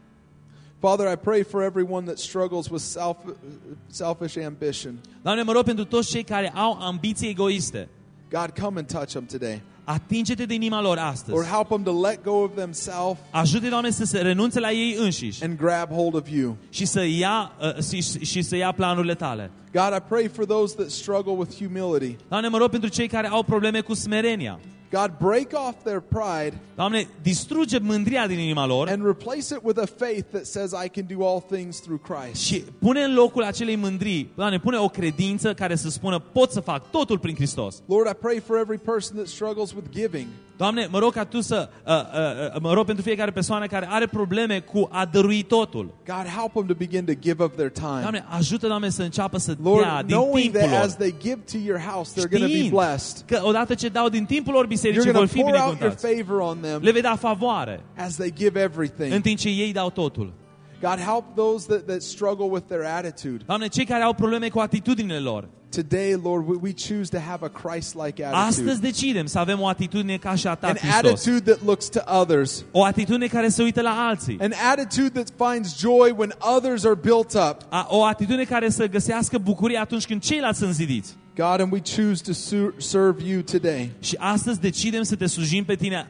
Father, I pray for everyone that struggles with self, selfish ambition. Doamne, mă rog pentru toți cei care au ambiții egoiste. God, come and touch them today. Atinge-te de inima lor astăzi. Or help them to let go of themselves Ajută, Doamne, să se renunțe la ei înșiși and grab hold of you. și să ia, uh, și, și să ia planurile Tale. God, I pray for those that struggle with humility. Doamne, mă rog pentru cei care au probleme cu smerenia. God, break off their pride Doamne, distruge mândria din inima lor and replace it with a faith that says I can do all things through Christ. și pune în locul acelei mândrii, Doamne, pune o credință care să spună pot să fac totul prin Hristos. Lord, I pray for every person that struggles with giving. Doamne, mă rog ca Tu să, uh, uh, uh, mă rog pentru fiecare persoană care are probleme cu a dărui totul. God, help them to begin to give of their time. Doamne, ajută, Doamne, să înceapă să dea Lord, din knowing timpul that as lor. they give to your house, they're going to be Știind blessed. că odată ce dau din timpul lor You're bisericii vor going fi to pour out your binecuvântați. favor on them Le vei da favoare as they give în everything. timp ce ei dau totul. God, help those that, that struggle with their attitude. Doamne, cei care au probleme cu atitudinile lor, Today, Lord, we, we choose to have a Christ-like astăzi attitude. decidem să avem o atitudine ca și a Ta, An Hristos. attitude that looks to others. O atitudine care se uită la alții. An attitude that finds joy when others are built up. A, o atitudine care să găsească bucurie atunci când ceilalți sunt zidiți. God, and we choose to su- serve you today. Și astăzi decidem să Te slujim pe Tine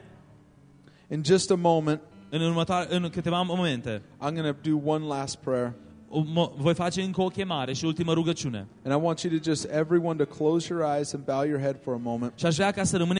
In just a moment, în, următoare, în câteva momente. I'm going to do one last prayer. O, mă, voi face încă o chemare și ultimă rugăciune. And I want you to just, everyone, to close your eyes and bow your head for a moment. Și aș vrea ca să rămâne